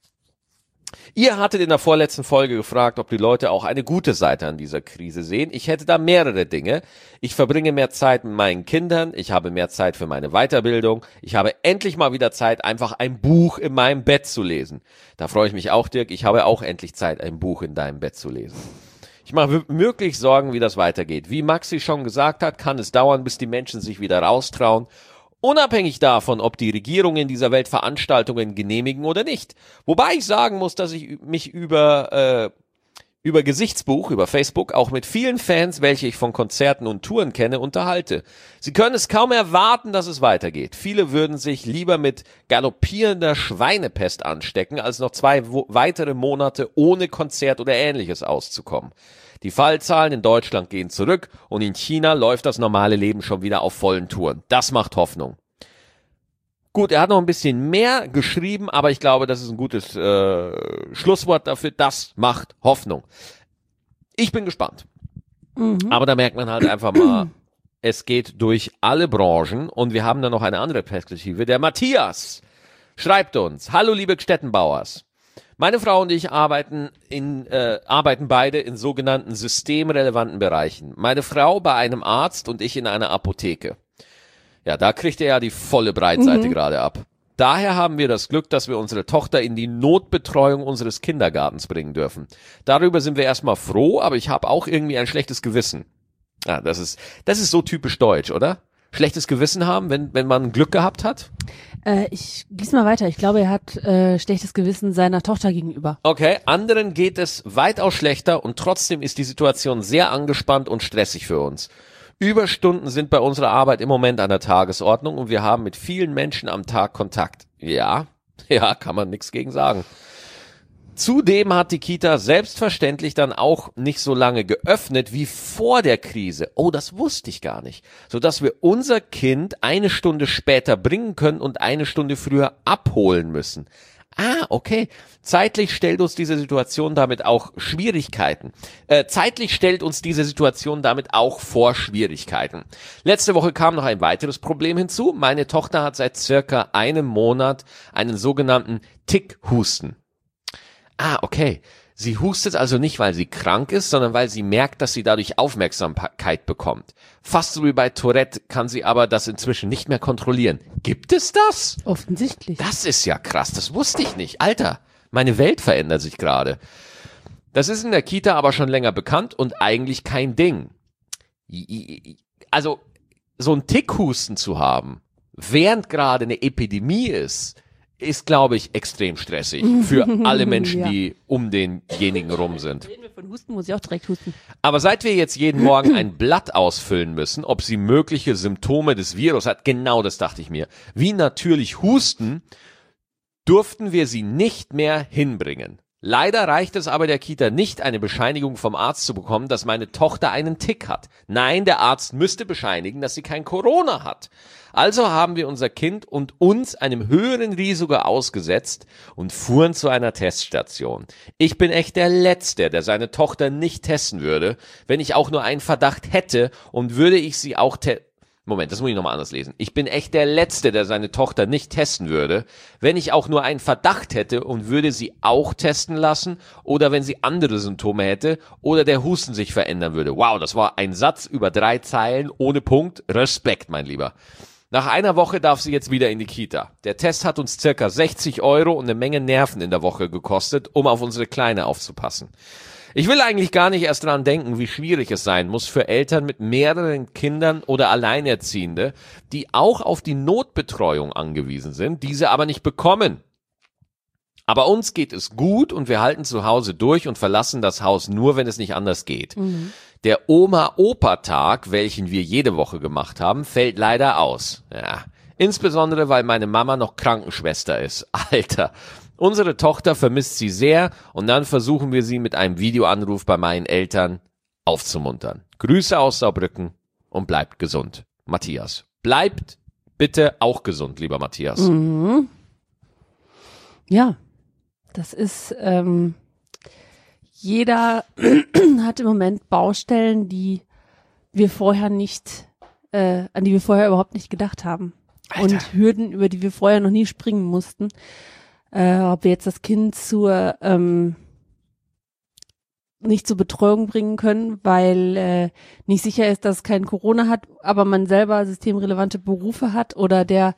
Ihr hattet in der vorletzten Folge gefragt, ob die Leute auch eine gute Seite an dieser Krise sehen. Ich hätte da mehrere Dinge. Ich verbringe mehr Zeit mit meinen Kindern, ich habe mehr Zeit für meine Weiterbildung, ich habe endlich mal wieder Zeit, einfach ein Buch in meinem Bett zu lesen. Da freue ich mich auch, Dirk, ich habe auch endlich Zeit, ein Buch in deinem Bett zu lesen. Ich mache wirklich Sorgen, wie das weitergeht. Wie Maxi schon gesagt hat, kann es dauern, bis die Menschen sich wieder raustrauen. Unabhängig davon, ob die Regierungen dieser Welt Veranstaltungen genehmigen oder nicht. Wobei ich sagen muss, dass ich mich über äh, über Gesichtsbuch, über Facebook, auch mit vielen Fans, welche ich von Konzerten und Touren kenne, unterhalte. Sie können es kaum erwarten, dass es weitergeht. Viele würden sich lieber mit galoppierender Schweinepest anstecken, als noch zwei wo- weitere Monate ohne Konzert oder Ähnliches auszukommen. Die Fallzahlen in Deutschland gehen zurück und in China läuft das normale Leben schon wieder auf vollen Touren. Das macht Hoffnung. Gut, er hat noch ein bisschen mehr geschrieben, aber ich glaube, das ist ein gutes äh, Schlusswort dafür. Das macht Hoffnung. Ich bin gespannt. Mhm. Aber da merkt man halt einfach mal, es geht durch alle Branchen und wir haben da noch eine andere Perspektive. Der Matthias schreibt uns: Hallo liebe Stettenbauers. Meine Frau und ich arbeiten in äh, arbeiten beide in sogenannten systemrelevanten Bereichen. Meine Frau bei einem Arzt und ich in einer Apotheke. Ja, da kriegt er ja die volle Breitseite Mhm. gerade ab. Daher haben wir das Glück, dass wir unsere Tochter in die Notbetreuung unseres Kindergartens bringen dürfen. Darüber sind wir erstmal froh, aber ich habe auch irgendwie ein schlechtes Gewissen. Ah, das ist das ist so typisch deutsch, oder? Schlechtes Gewissen haben, wenn wenn man Glück gehabt hat? Äh, ich gieß mal weiter. Ich glaube, er hat äh, schlechtes Gewissen seiner Tochter gegenüber. Okay, anderen geht es weitaus schlechter und trotzdem ist die Situation sehr angespannt und stressig für uns. Überstunden sind bei unserer Arbeit im Moment an der Tagesordnung und wir haben mit vielen Menschen am Tag Kontakt. Ja, ja, kann man nichts gegen sagen. Zudem hat die Kita selbstverständlich dann auch nicht so lange geöffnet wie vor der Krise. Oh, das wusste ich gar nicht. Sodass wir unser Kind eine Stunde später bringen können und eine Stunde früher abholen müssen. Ah, okay. Zeitlich stellt uns diese Situation damit auch Schwierigkeiten. Äh, zeitlich stellt uns diese Situation damit auch vor Schwierigkeiten. Letzte Woche kam noch ein weiteres Problem hinzu. Meine Tochter hat seit circa einem Monat einen sogenannten Tickhusten. Ah, okay. Sie hustet also nicht, weil sie krank ist, sondern weil sie merkt, dass sie dadurch Aufmerksamkeit bekommt. Fast so wie bei Tourette kann sie aber das inzwischen nicht mehr kontrollieren. Gibt es das? Offensichtlich. Das ist ja krass, das wusste ich nicht. Alter, meine Welt verändert sich gerade. Das ist in der Kita aber schon länger bekannt und eigentlich kein Ding. Also, so einen Tickhusten zu haben, während gerade eine Epidemie ist, ist, glaube ich, extrem stressig für alle Menschen, ja. die um denjenigen rum sind. Reden wir von Husten, muss ich auch direkt husten. Aber seit wir jetzt jeden Morgen ein Blatt ausfüllen müssen, ob sie mögliche Symptome des Virus hat, genau das dachte ich mir, wie natürlich Husten, durften wir sie nicht mehr hinbringen. Leider reicht es aber der Kita nicht, eine Bescheinigung vom Arzt zu bekommen, dass meine Tochter einen Tick hat. Nein, der Arzt müsste bescheinigen, dass sie kein Corona hat. Also haben wir unser Kind und uns einem höheren Risiko ausgesetzt und fuhren zu einer Teststation. Ich bin echt der Letzte, der seine Tochter nicht testen würde, wenn ich auch nur einen Verdacht hätte und würde ich sie auch te- Moment, das muss ich nochmal anders lesen. Ich bin echt der Letzte, der seine Tochter nicht testen würde, wenn ich auch nur einen Verdacht hätte und würde sie auch testen lassen oder wenn sie andere Symptome hätte oder der Husten sich verändern würde. Wow, das war ein Satz über drei Zeilen ohne Punkt. Respekt, mein Lieber. Nach einer Woche darf sie jetzt wieder in die Kita. Der Test hat uns circa sechzig Euro und eine Menge Nerven in der Woche gekostet, um auf unsere Kleine aufzupassen. Ich will eigentlich gar nicht erst dran denken, wie schwierig es sein muss für Eltern mit mehreren Kindern oder Alleinerziehende, die auch auf die Notbetreuung angewiesen sind, diese aber nicht bekommen. Aber uns geht es gut und wir halten zu Hause durch und verlassen das Haus nur, wenn es nicht anders geht. Mhm. Der Oma-Opa-Tag, welchen wir jede Woche gemacht haben, fällt leider aus. Ja, insbesondere, weil meine Mama noch Krankenschwester ist. Alter. Unsere Tochter vermisst sie sehr und dann versuchen wir sie mit einem Videoanruf bei meinen Eltern aufzumuntern. Grüße aus Saarbrücken und bleibt gesund. Matthias. Bleibt bitte auch gesund, lieber Matthias. Mhm. Ja, das ist, ähm, jeder hat im Moment Baustellen, die wir vorher nicht, äh, an die wir vorher überhaupt nicht gedacht haben. Alter. Und Hürden, über die wir vorher noch nie springen mussten. Äh, ob wir jetzt das Kind zur ähm, nicht zur Betreuung bringen können, weil äh, nicht sicher ist, dass es kein Corona hat, aber man selber systemrelevante Berufe hat oder der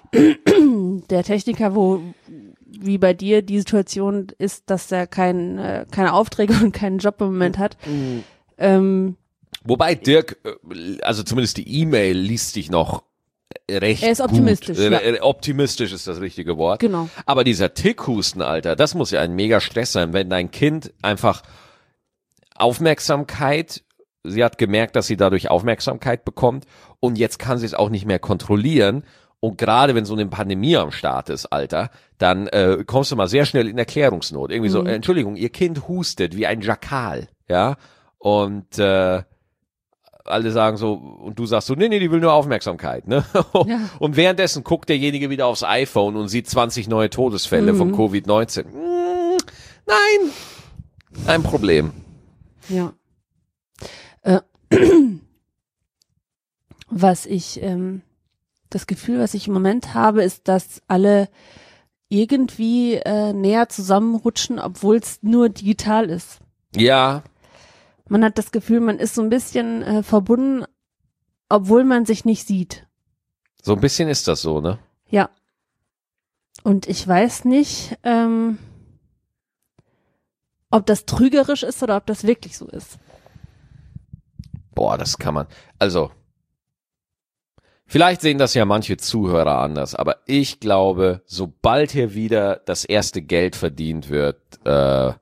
der Techniker, wo wie bei dir die Situation ist, dass er kein, äh, keine Aufträge und keinen Job im Moment hat. Mhm. Ähm, Wobei Dirk, also zumindest die E-Mail liest sich noch recht Er ist optimistisch. Gut. Ja. Optimistisch ist das richtige Wort. Genau. Aber dieser Tickhusten, Alter, das muss ja ein mega Stress sein, wenn dein Kind einfach Aufmerksamkeit, sie hat gemerkt, dass sie dadurch Aufmerksamkeit bekommt und jetzt kann sie es auch nicht mehr kontrollieren. Und gerade wenn so eine Pandemie am Start ist, Alter, dann äh, kommst du mal sehr schnell in Erklärungsnot. Irgendwie mhm. so, äh, Entschuldigung, ihr Kind hustet wie ein Schakal, ja, und äh, alle sagen so, und du sagst so, nee, nee, die will nur Aufmerksamkeit, ne? Ja. Und währenddessen guckt derjenige wieder aufs iPhone und sieht zwanzig neue Todesfälle mhm. von Covid neunzehn. Hm, nein, ein Problem. Ja. Äh, was ich, ähm, das Gefühl, was ich im Moment habe, ist, dass alle irgendwie äh, näher zusammenrutschen, obwohl es nur digital ist. Ja. Man hat das Gefühl, man ist so ein bisschen äh, verbunden, obwohl man sich nicht sieht. So ein bisschen ist das so, ne? Ja. Und ich weiß nicht, ähm, ob das trügerisch ist oder ob das wirklich so ist. Boah, das kann man, also, vielleicht sehen das ja manche Zuhörer anders, aber ich glaube, sobald hier wieder das erste Geld verdient wird, äh,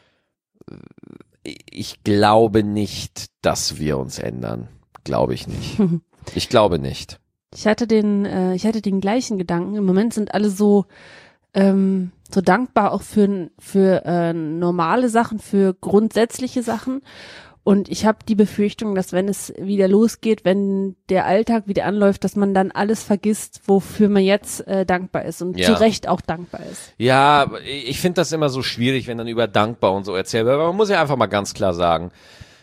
ich glaube nicht, dass wir uns ändern. Glaube ich nicht. Ich glaube nicht. Ich hatte den, äh, ich hatte den gleichen Gedanken. Im Moment sind alle so, ähm, so dankbar auch für, für äh, normale Sachen, für grundsätzliche Sachen. Und ich habe die Befürchtung, dass wenn es wieder losgeht, wenn der Alltag wieder anläuft, dass man dann alles vergisst, wofür man jetzt äh, dankbar ist und ja. zu Recht auch dankbar ist. Ja, ich finde das immer so schwierig, wenn dann über dankbar und so erzählt wird. Aber man muss ja einfach mal ganz klar sagen,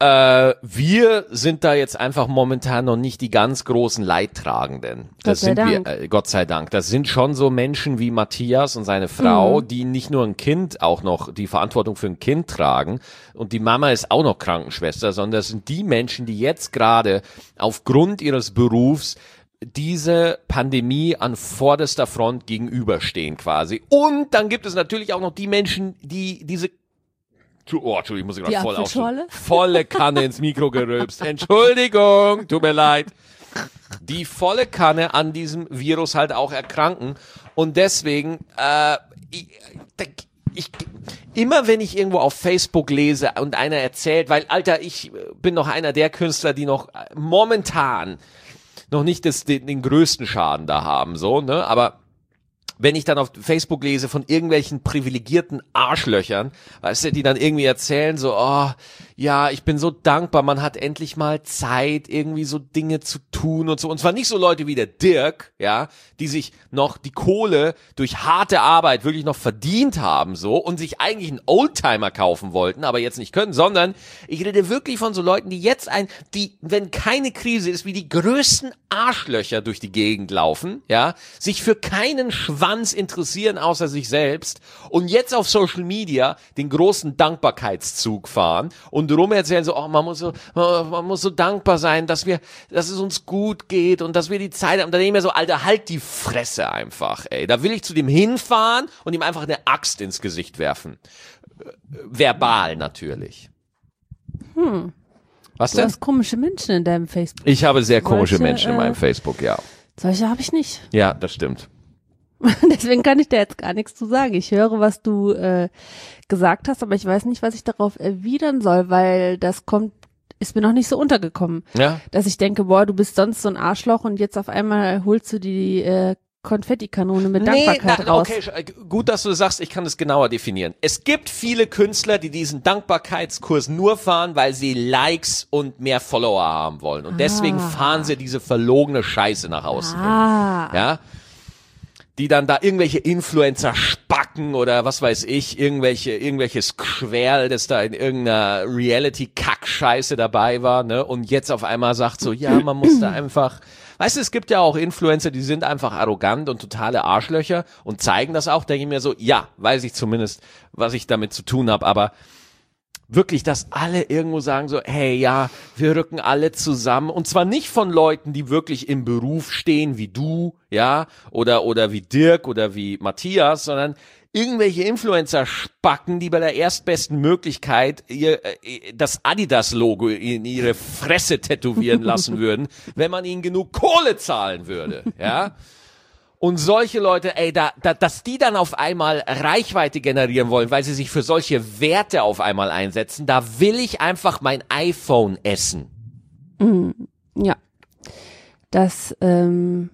äh, wir sind da jetzt einfach momentan noch nicht die ganz großen Leidtragenden. Das Gott sei sind Dank. wir, äh, Gott sei Dank. Das sind schon so Menschen wie Matthias und seine Frau, Mhm. die nicht nur ein Kind auch noch die Verantwortung für ein Kind tragen und die Mama ist auch noch Krankenschwester, sondern das sind die Menschen, die jetzt gerade aufgrund ihres Berufs diese Pandemie an vorderster Front gegenüberstehen quasi. Und dann gibt es natürlich auch noch die Menschen, die diese Oh, Entschuldigung, ich muss Die gerade voll Apfelschorle? aufstehen. Volle Kanne ins Mikro gerülpst. Entschuldigung, tut mir leid. Die volle Kanne an diesem Virus halt auch erkranken. Und deswegen, äh, ich, ich, immer wenn ich irgendwo auf Facebook lese und einer erzählt, weil, Alter, ich bin noch einer der Künstler, die noch momentan noch nicht das, den, den größten Schaden da haben, so, ne, aber wenn ich dann auf Facebook lese von irgendwelchen privilegierten Arschlöchern, weißt du, die dann irgendwie erzählen so, oh, ja, ich bin so dankbar, man hat endlich mal Zeit, irgendwie so Dinge zu tun und so. Und zwar nicht so Leute wie der Dirk, ja, die sich noch die Kohle durch harte Arbeit wirklich noch verdient haben, so, und sich eigentlich einen Oldtimer kaufen wollten, aber jetzt nicht können, sondern ich rede wirklich von so Leuten, die jetzt ein, die, wenn keine Krise ist, wie die größten Arschlöcher durch die Gegend laufen, ja, sich für keinen Schwanz interessieren außer sich selbst und jetzt auf Social Media den großen Dankbarkeitszug fahren und rum erzählen so, oh, man muss so, man muss so dankbar sein, dass wir, dass es uns gut geht und dass wir die Zeit haben. Dann denke ich mir so, Alter, halt die Fresse einfach, ey. Da will ich zu dem hinfahren und ihm einfach eine Axt ins Gesicht werfen. Verbal natürlich. Hm. Was Du denn? hast komische Menschen in deinem Facebook. Ich habe sehr komische Solche, Menschen in äh, meinem Facebook, ja. Solche habe ich nicht. Ja, das stimmt. Deswegen kann ich da jetzt gar nichts zu sagen. Ich höre, was du äh, gesagt hast, aber ich weiß nicht, was ich darauf erwidern soll, weil das kommt, ist mir noch nicht so untergekommen. Ja. Dass ich denke, boah, du bist sonst so ein Arschloch und jetzt auf einmal holst du die äh, Konfettikanone mit Dankbarkeit na, raus. okay, sch- gut, dass du das sagst, ich kann es genauer definieren. Es gibt viele Künstler, die diesen Dankbarkeitskurs nur fahren, weil sie Likes und mehr Follower haben wollen. Und deswegen Ah. fahren sie diese verlogene Scheiße nach außen. Ah. Hin, ja? Die dann da irgendwelche Influencer spacken oder was weiß ich, irgendwelche, irgendwelches Querl, das da in irgendeiner Reality-Kack-Scheiße dabei war, ne? Und jetzt auf einmal sagt so, ja, man muss da einfach, weißt du, es gibt ja auch Influencer, die sind einfach arrogant und totale Arschlöcher und zeigen das auch, denke ich mir so, ja, weiß ich zumindest, was ich damit zu tun habe, aber wirklich, dass alle irgendwo sagen so, hey, ja, wir rücken alle zusammen und zwar nicht von Leuten, die wirklich im Beruf stehen, wie du, ja, oder, oder wie Dirk oder wie Matthias, sondern irgendwelche Influencer-Spacken, die bei der erstbesten Möglichkeit ihr, äh, das Adidas-Logo in ihre Fresse tätowieren lassen würden, wenn man ihnen genug Kohle zahlen würde, ja. Und solche Leute, ey, da, da, dass die dann auf einmal Reichweite generieren wollen, weil sie sich für solche Werte auf einmal einsetzen, da will ich einfach mein iPhone essen. Mm, ja. Das, ähm,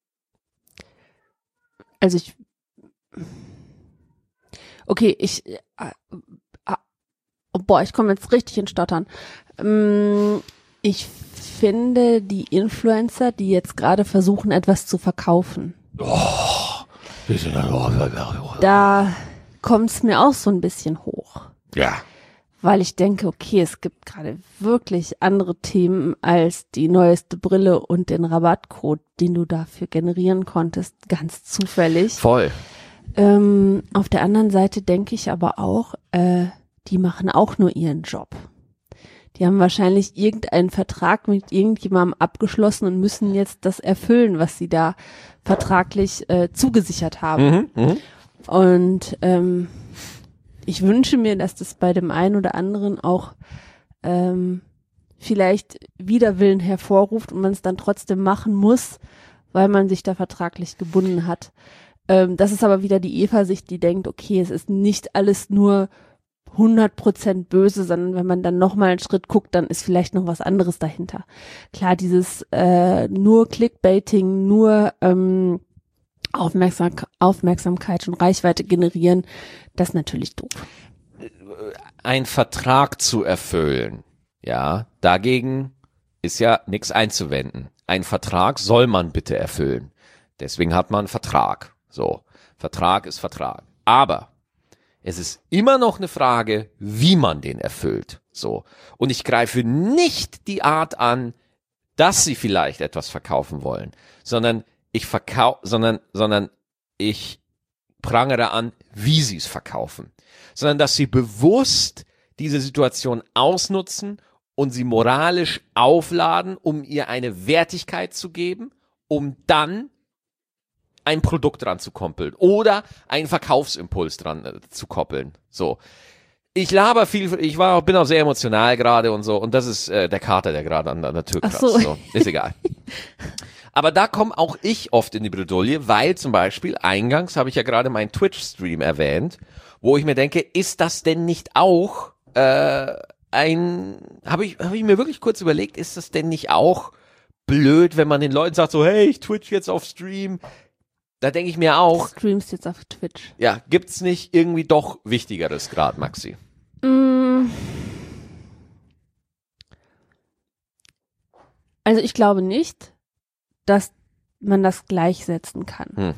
also ich, okay, ich, äh, äh, oh, boah, ich komme jetzt richtig in Stottern. Ähm, ich finde die Influencer, die jetzt gerade versuchen, etwas zu verkaufen, da kommt es mir auch so ein bisschen hoch. Ja. Weil ich denke, okay, es gibt gerade wirklich andere Themen als die neueste Brille und den Rabattcode, den du dafür generieren konntest, ganz zufällig. Voll. Ähm, auf der anderen Seite denke ich aber auch, äh, die machen auch nur ihren Job. Die haben wahrscheinlich irgendeinen Vertrag mit irgendjemandem abgeschlossen und müssen jetzt das erfüllen, was sie da vertraglich äh, zugesichert haben. Mhm, mh. Und ähm, ich wünsche mir, dass das bei dem einen oder anderen auch ähm, vielleicht Widerwillen hervorruft und man es dann trotzdem machen muss, weil man sich da vertraglich gebunden hat. Ähm, das ist aber wieder die Eva-Sicht, die denkt, okay, es ist nicht alles nur hundert Prozent böse, sondern wenn man dann nochmal einen Schritt guckt, dann ist vielleicht noch was anderes dahinter. Klar, dieses äh, nur Clickbaiting, nur ähm, Aufmerksam Aufmerksamkeit und Reichweite generieren, das ist natürlich doof. Ein Vertrag zu erfüllen, ja, dagegen ist ja nichts einzuwenden. Ein Vertrag soll man bitte erfüllen. Deswegen hat man einen Vertrag. So, Vertrag ist Vertrag. Aber Es ist immer noch eine Frage, wie man den erfüllt. So. Und ich greife nicht die Art an, dass sie vielleicht etwas verkaufen wollen, sondern ich verkau, sondern, sondern ich prangere an, wie sie es verkaufen. Sondern, dass sie bewusst diese Situation ausnutzen und sie moralisch aufladen, um ihr eine Wertigkeit zu geben, um dann ein Produkt dran zu koppeln oder einen Verkaufsimpuls dran äh, zu koppeln. So. Ich laber viel, ich war, bin auch sehr emotional gerade und so, und das ist äh, der Kater, der gerade an, an der Tür kratzt. So. So. Ist egal. Aber da komme auch ich oft in die Bredouille, weil zum Beispiel eingangs habe ich ja gerade meinen Twitch-Stream erwähnt, wo ich mir denke, ist das denn nicht auch äh, ein, habe ich, hab ich mir wirklich kurz überlegt, ist das denn nicht auch blöd, wenn man den Leuten sagt so, hey, ich twitch jetzt auf Stream. Da denke ich mir auch, Du streamst jetzt auf Twitch. ja, gibt's nicht irgendwie doch Wichtigeres gerade, Maxi? Mm. Also ich glaube nicht, dass man das gleichsetzen kann. Hm.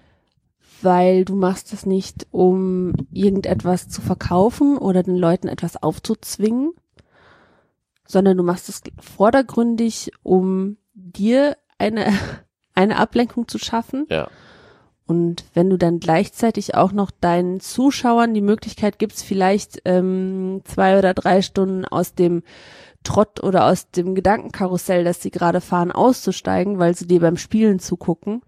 Weil du machst es nicht, um irgendetwas zu verkaufen oder den Leuten etwas aufzuzwingen, sondern du machst es vordergründig, um dir eine, eine Ablenkung zu schaffen. Ja. Und wenn du dann gleichzeitig auch noch deinen Zuschauern die Möglichkeit gibst, vielleicht ähm, zwei oder drei Stunden aus dem Trott oder aus dem Gedankenkarussell, das sie gerade fahren, auszusteigen, weil sie dir beim Spielen zugucken,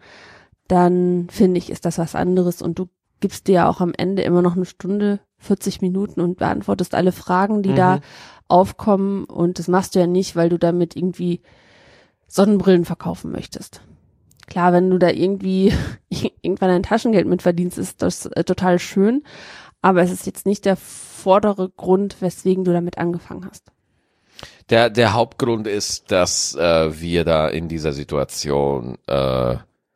dann finde ich, ist das was anderes. Und du gibst dir ja auch am Ende immer noch eine Stunde, vierzig Minuten und beantwortest alle Fragen, die Mhm. da aufkommen. Und das machst du ja nicht, weil du damit irgendwie Sonnenbrillen verkaufen möchtest. Klar, wenn du da irgendwie irgendwann ein Taschengeld mit verdienst, ist das äh, total schön. Aber es ist jetzt nicht der vordere Grund, weswegen du damit angefangen hast. Der, der Hauptgrund ist, dass äh, wir da in dieser Situation äh,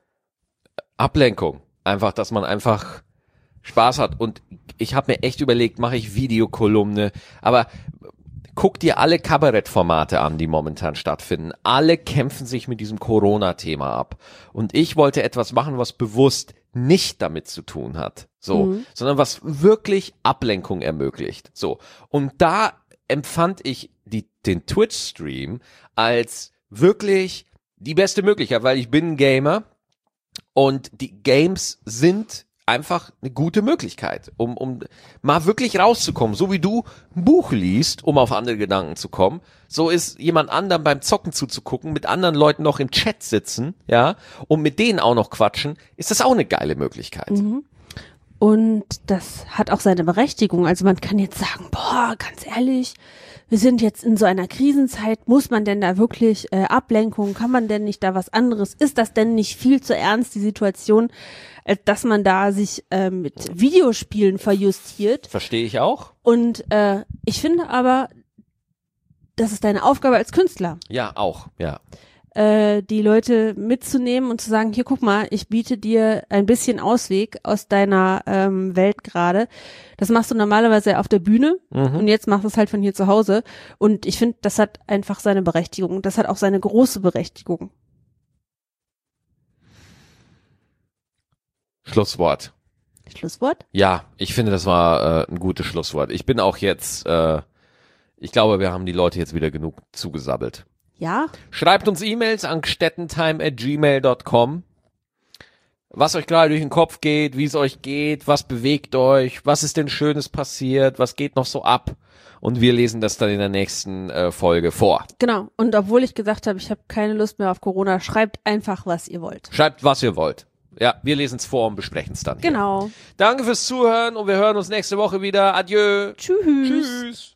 Ablenkung, einfach, dass man einfach Spaß hat. Und ich habe mir echt überlegt, mache ich Videokolumne, aber guck dir alle Kabarettformate an, die momentan stattfinden. Alle kämpfen sich mit diesem Corona-Thema ab. Und ich wollte etwas machen, was bewusst nicht damit zu tun hat, so, Mhm. sondern was wirklich Ablenkung ermöglicht. So. Und da empfand ich die, den Twitch-Stream als wirklich die beste Möglichkeit, weil ich bin ein Gamer und die Games sind einfach eine gute Möglichkeit, um, um mal wirklich rauszukommen. So wie du ein Buch liest, um auf andere Gedanken zu kommen, so ist jemand anderem beim Zocken zuzugucken, mit anderen Leuten noch im Chat sitzen, ja, und mit denen auch noch quatschen, ist das auch eine geile Möglichkeit. Mhm. Und das hat auch seine Berechtigung. Also man kann jetzt sagen, boah, ganz ehrlich, wir sind jetzt in so einer Krisenzeit, muss man denn da wirklich äh, Ablenkung, kann man denn nicht da was anderes, ist das denn nicht viel zu ernst, die Situation, als dass man da sich äh, mit Videospielen verjustiert? Verstehe ich auch. Und äh, ich finde aber, das ist deine Aufgabe als Künstler, Ja, auch, ja. äh, die Leute mitzunehmen und zu sagen, hier guck mal, ich biete dir ein bisschen Ausweg aus deiner ähm, Welt gerade. Das machst du normalerweise auf der Bühne Mhm. und jetzt machst du es halt von hier zu Hause. Und ich finde, das hat einfach seine Berechtigung. Das hat auch seine große Berechtigung. Schlusswort. Schlusswort? Ja, ich finde, das war äh, ein gutes Schlusswort. Ich bin auch jetzt, äh, ich glaube, wir haben die Leute jetzt wieder genug zugesabbelt. Ja? Schreibt uns E-Mails an gstettentime at gmail dot com. Was euch gerade durch den Kopf geht, wie es euch geht, was bewegt euch, was ist denn Schönes passiert, was geht noch so ab. Und wir lesen das dann in der nächsten äh, Folge vor. Genau. Und obwohl ich gesagt habe, ich habe keine Lust mehr auf Corona, schreibt einfach, was ihr wollt. Schreibt, was ihr wollt. Ja, wir lesen es vor und besprechen es dann. Hier. Genau. Danke fürs Zuhören und wir hören uns nächste Woche wieder. Adieu. Tschüss. Tschüss.